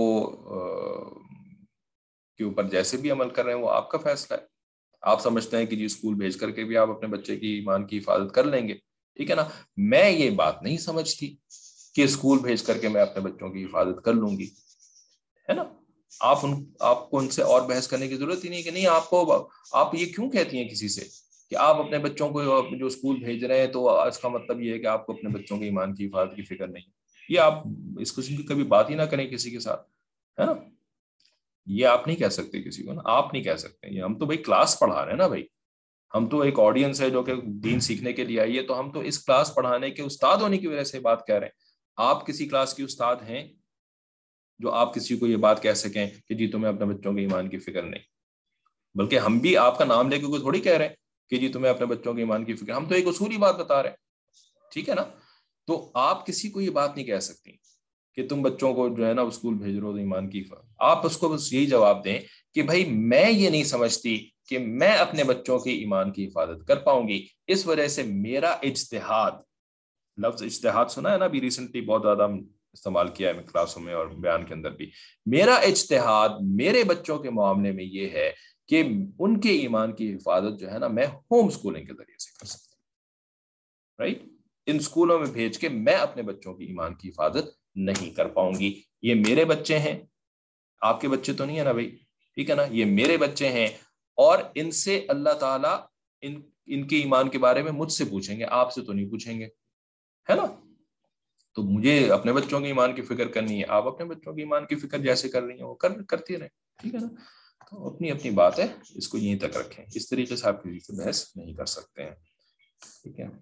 کے اوپر جیسے بھی عمل کر رہے ہیں وہ آپ کا فیصلہ ہے. آپ سمجھتے ہیں کہ جی اسکول بھیج کر کے بھی آپ اپنے بچے کی ایمان کی حفاظت کر لیں گے. ٹھیک ہے نا. میں یہ بات نہیں سمجھتی کہ اسکول بھیج کر کے میں اپنے بچوں کی حفاظت کر لوں گی، ہے نا. آپ ان آپ کو ان سے اور بحث کرنے کی ضرورت ہی نہیں کہ نہیں آپ کو آپ یہ کیوں کہتی ہیں کسی سے کہ آپ اپنے بچوں کو جو اسکول بھیج رہے ہیں تو اس کا مطلب یہ ہے کہ آپ کو اپنے بچوں کے ایمان کی حفاظت کی فکر نہیں. یہ آپ اس قسم کی کبھی بات ہی نہ کریں کسی کے ساتھ، ہے نا. یہ آپ نہیں کہہ سکتے کسی کو نا، آپ نہیں کہہ سکتے. یہ ہم تو بھائی کلاس پڑھا رہے ہیں نا بھائی، ہم تو ایک آڈینس ہے جو کہ دین سیکھنے کے لیے آئی ہے، تو ہم تو اس کلاس پڑھانے کے استاد ہونے کی وجہ سے بات کہہ رہے ہیں. آپ کسی کلاس کی استاد ہیں جو آپ کسی کو یہ بات کہہ سکیں کہ جی تمہیں اپنے بچوں کے ایمان کی فکر نہیں؟ بلکہ ہم بھی آپ کا نام لے کے کوئی تھوڑی کہہ رہے ہیں کہ جی تمہیں اپنے بچوں کے ایمان کی فکر، ہم تو ایک اصولی بات بتا رہے ہیں. ٹھیک ہے نا. تو آپ کسی کو یہ بات نہیں کہہ سکتی کہ تم بچوں کو جو ہے نا اسکول بھیج رہے ہو ایمان کی حفاظت. آپ اس کو بس یہی جواب دیں کہ بھائی میں یہ نہیں سمجھتی کہ میں اپنے بچوں کی ایمان کی حفاظت کر پاؤں گی، اس وجہ سے میرا اجتہاد، لفظ اجتہاد سنا ہے نا ابھی ریسنٹلی بہت زیادہ استعمال کیا ہے کلاسوں میں اور بیان کے اندر بھی، میرا اجتہاد میرے بچوں کے معاملے میں یہ ہے کہ ان کے ایمان کی حفاظت جو ہے نا میں ہوم اسکولنگ کے ذریعے سے کر سکتا ہوں. رائٹ. ان اسکولوں میں بھیج کے میں اپنے بچوں کی ایمان کی حفاظت نہیں کر پاؤں گی. یہ میرے بچے ہیں، آپ کے بچے تو نہیں ہے نا بھائی. ٹھیک ہے نا. یہ میرے بچے ہیں اور ان سے اللہ تعالیٰ ان ان کے ایمان کے بارے میں مجھ سے پوچھیں گے، آپ سے تو نہیں پوچھیں گے، ہے نا. تو مجھے اپنے بچوں کی ایمان کی فکر کرنی ہے، آپ اپنے بچوں کی ایمان کی فکر جیسے کر رہی ہیں وہ کر کرتی رہیں. ٹھیک ہے نا. تو اپنی اپنی بات ہے، اس کو یہیں تک رکھیں. اس طریقے سے آپ کسی سے بحث نہیں کر سکتے ہیں. ٹھیک ہے.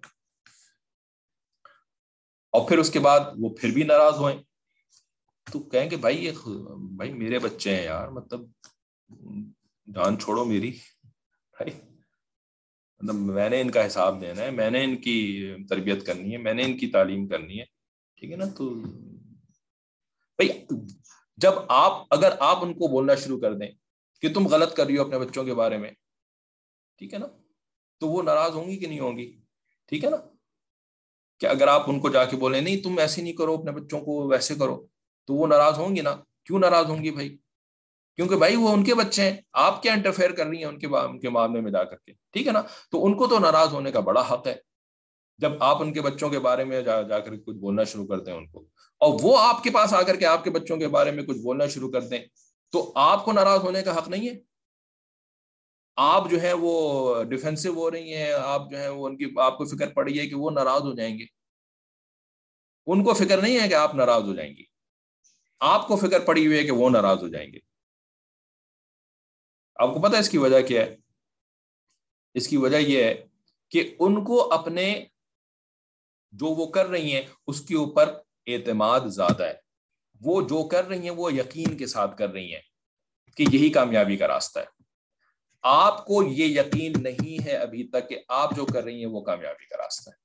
اور پھر اس کے بعد وہ پھر بھی ناراض ہوئیں تو کہیں کہ بھائی یہ بھائی میرے بچے ہیں یار، مطلب جان چھوڑو میری بھائی، مطلب میں نے ان کا حساب دینا ہے، میں نے ان کی تربیت کرنی ہے، میں نے ان کی تعلیم کرنی ہے. ٹھیک ہے نا. تو بھائی جب آپ اگر آپ ان کو بولنا شروع کر دیں کہ تم غلط کر رہی ہو اپنے بچوں کے بارے میں، ٹھیک ہے نا، تو وہ ناراض ہوں گی کہ نہیں ہوں گی؟ ٹھیک ہے نا. کہ اگر آپ ان کو جا کے بولیں نہیں تم ایسے نہیں کرو، اپنے بچوں کو ویسے کرو، تو وہ ناراض ہوں گی نا. کیوں ناراض ہوں گی بھائی؟ کیونکہ بھائی وہ ان کے بچے ہیں، آپ کیا انٹرفیئر کر رہی ہیں ان کے ان کے معاملے میں جا کر کے. ٹھیک ہے نا. تو ان کو تو ناراض ہونے کا بڑا حق ہے جب آپ ان کے بچوں کے بارے میں جا جا کر کچھ بولنا شروع کر دیں ان کو، اور وہ آپ کے پاس آ کر کے آپ کے بچوں کے بارے میں کچھ بولنا شروع کر دیں، تو آپ کو ناراض ہونے کا حق نہیں ہے. آپ جو ہے وہ ڈیفینسو ہو رہی ہیں، آپ جو ہے وہ ان کی آپ کو فکر پڑی ہے کہ وہ ناراض ہو جائیں گے. ان کو فکر نہیں ہے کہ آپ ناراض ہو جائیں گی، آپ کو فکر پڑی ہوئی ہے کہ وہ ناراض ہو جائیں گے. آپ کو پتہ ہے اس کی وجہ کیا ہے؟ اس کی وجہ یہ ہے کہ ان کو اپنے جو وہ کر رہی ہیں اس کے اوپر اعتماد زیادہ ہے. وہ جو کر رہی ہیں وہ یقین کے ساتھ کر رہی ہیں کہ یہی کامیابی کا راستہ ہے. آپ کو یہ یقین نہیں ہے ابھی تک کہ آپ جو کر رہی ہیں وہ کامیابی کا راستہ ہے.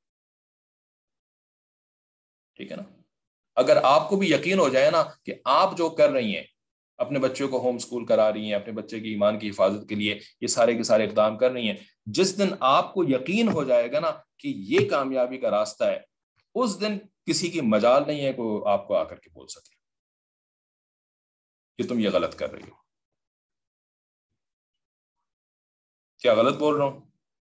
ٹھیک ہے نا. اگر آپ کو بھی یقین ہو جائے نا کہ آپ جو کر رہی ہیں اپنے بچوں کو ہوم سکول کرا رہی ہیں، اپنے بچے کی ایمان کی حفاظت کے لیے یہ سارے کے سارے اقدام کر رہی ہیں. جس دن آپ کو یقین ہو جائے گا نا کہ یہ کامیابی کا راستہ ہے، اس دن کسی کی مجال نہیں ہے کہ آپ کو آ کر کے بول سکے کہ تم یہ غلط کر رہی ہو. کیا غلط بول رہا ہوں؟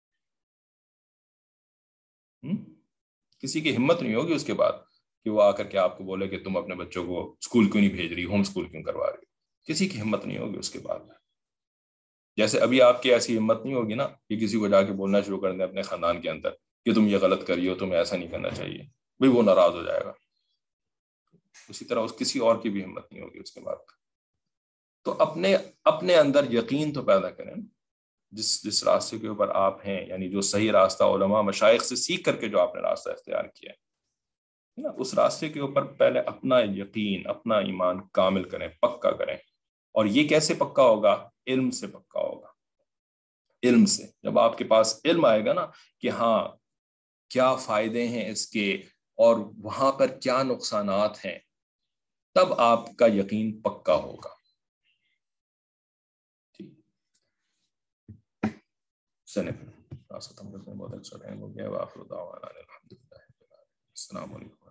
کسی کی ہمت نہیں ہوگی اس کے بعد کہ وہ آ کر کے آپ کو بولے کہ تم اپنے بچوں کو اسکول کیوں نہیں بھیج رہی، ہوم اسکول کیوں کروا رہی. کسی کی ہمت نہیں ہوگی اس کے بعد. جیسے ابھی آپ کی ایسی ہمت نہیں ہوگی نا کہ کسی کو جا کے بولنا شروع کر دیں اپنے خاندان کے اندر کہ تم یہ غلط کری ہو، تمہیں ایسا نہیں کرنا چاہیے، بھائی وہ ناراض ہو جائے گا. اسی طرح اس کسی اور کی بھی ہمت نہیں ہوگی اس کے بعد. تو اپنے اپنے اندر یقین تو پیدا کریں جس جس راستے کے اوپر آپ ہیں، یعنی جو صحیح راستہ علماء مشائخ سے سیکھ کر کے جو آپ نے راستہ اختیار کیا ہے نا، اس راستے کے اوپر پہلے اپنا یقین، اپنا ایمان کامل کریں، پکا کریں. اور یہ کیسے پکا ہوگا؟ علم سے پکا ہوگا. علم سے جب آپ کے پاس علم آئے گا نا کہ ہاں کیا فائدے ہیں اس کے اور وہاں پر کیا نقصانات ہیں، تب آپ کا یقین پکا ہوگا. سنیں بہت اچھا ٹائم ہو گیا. السلام علیکم.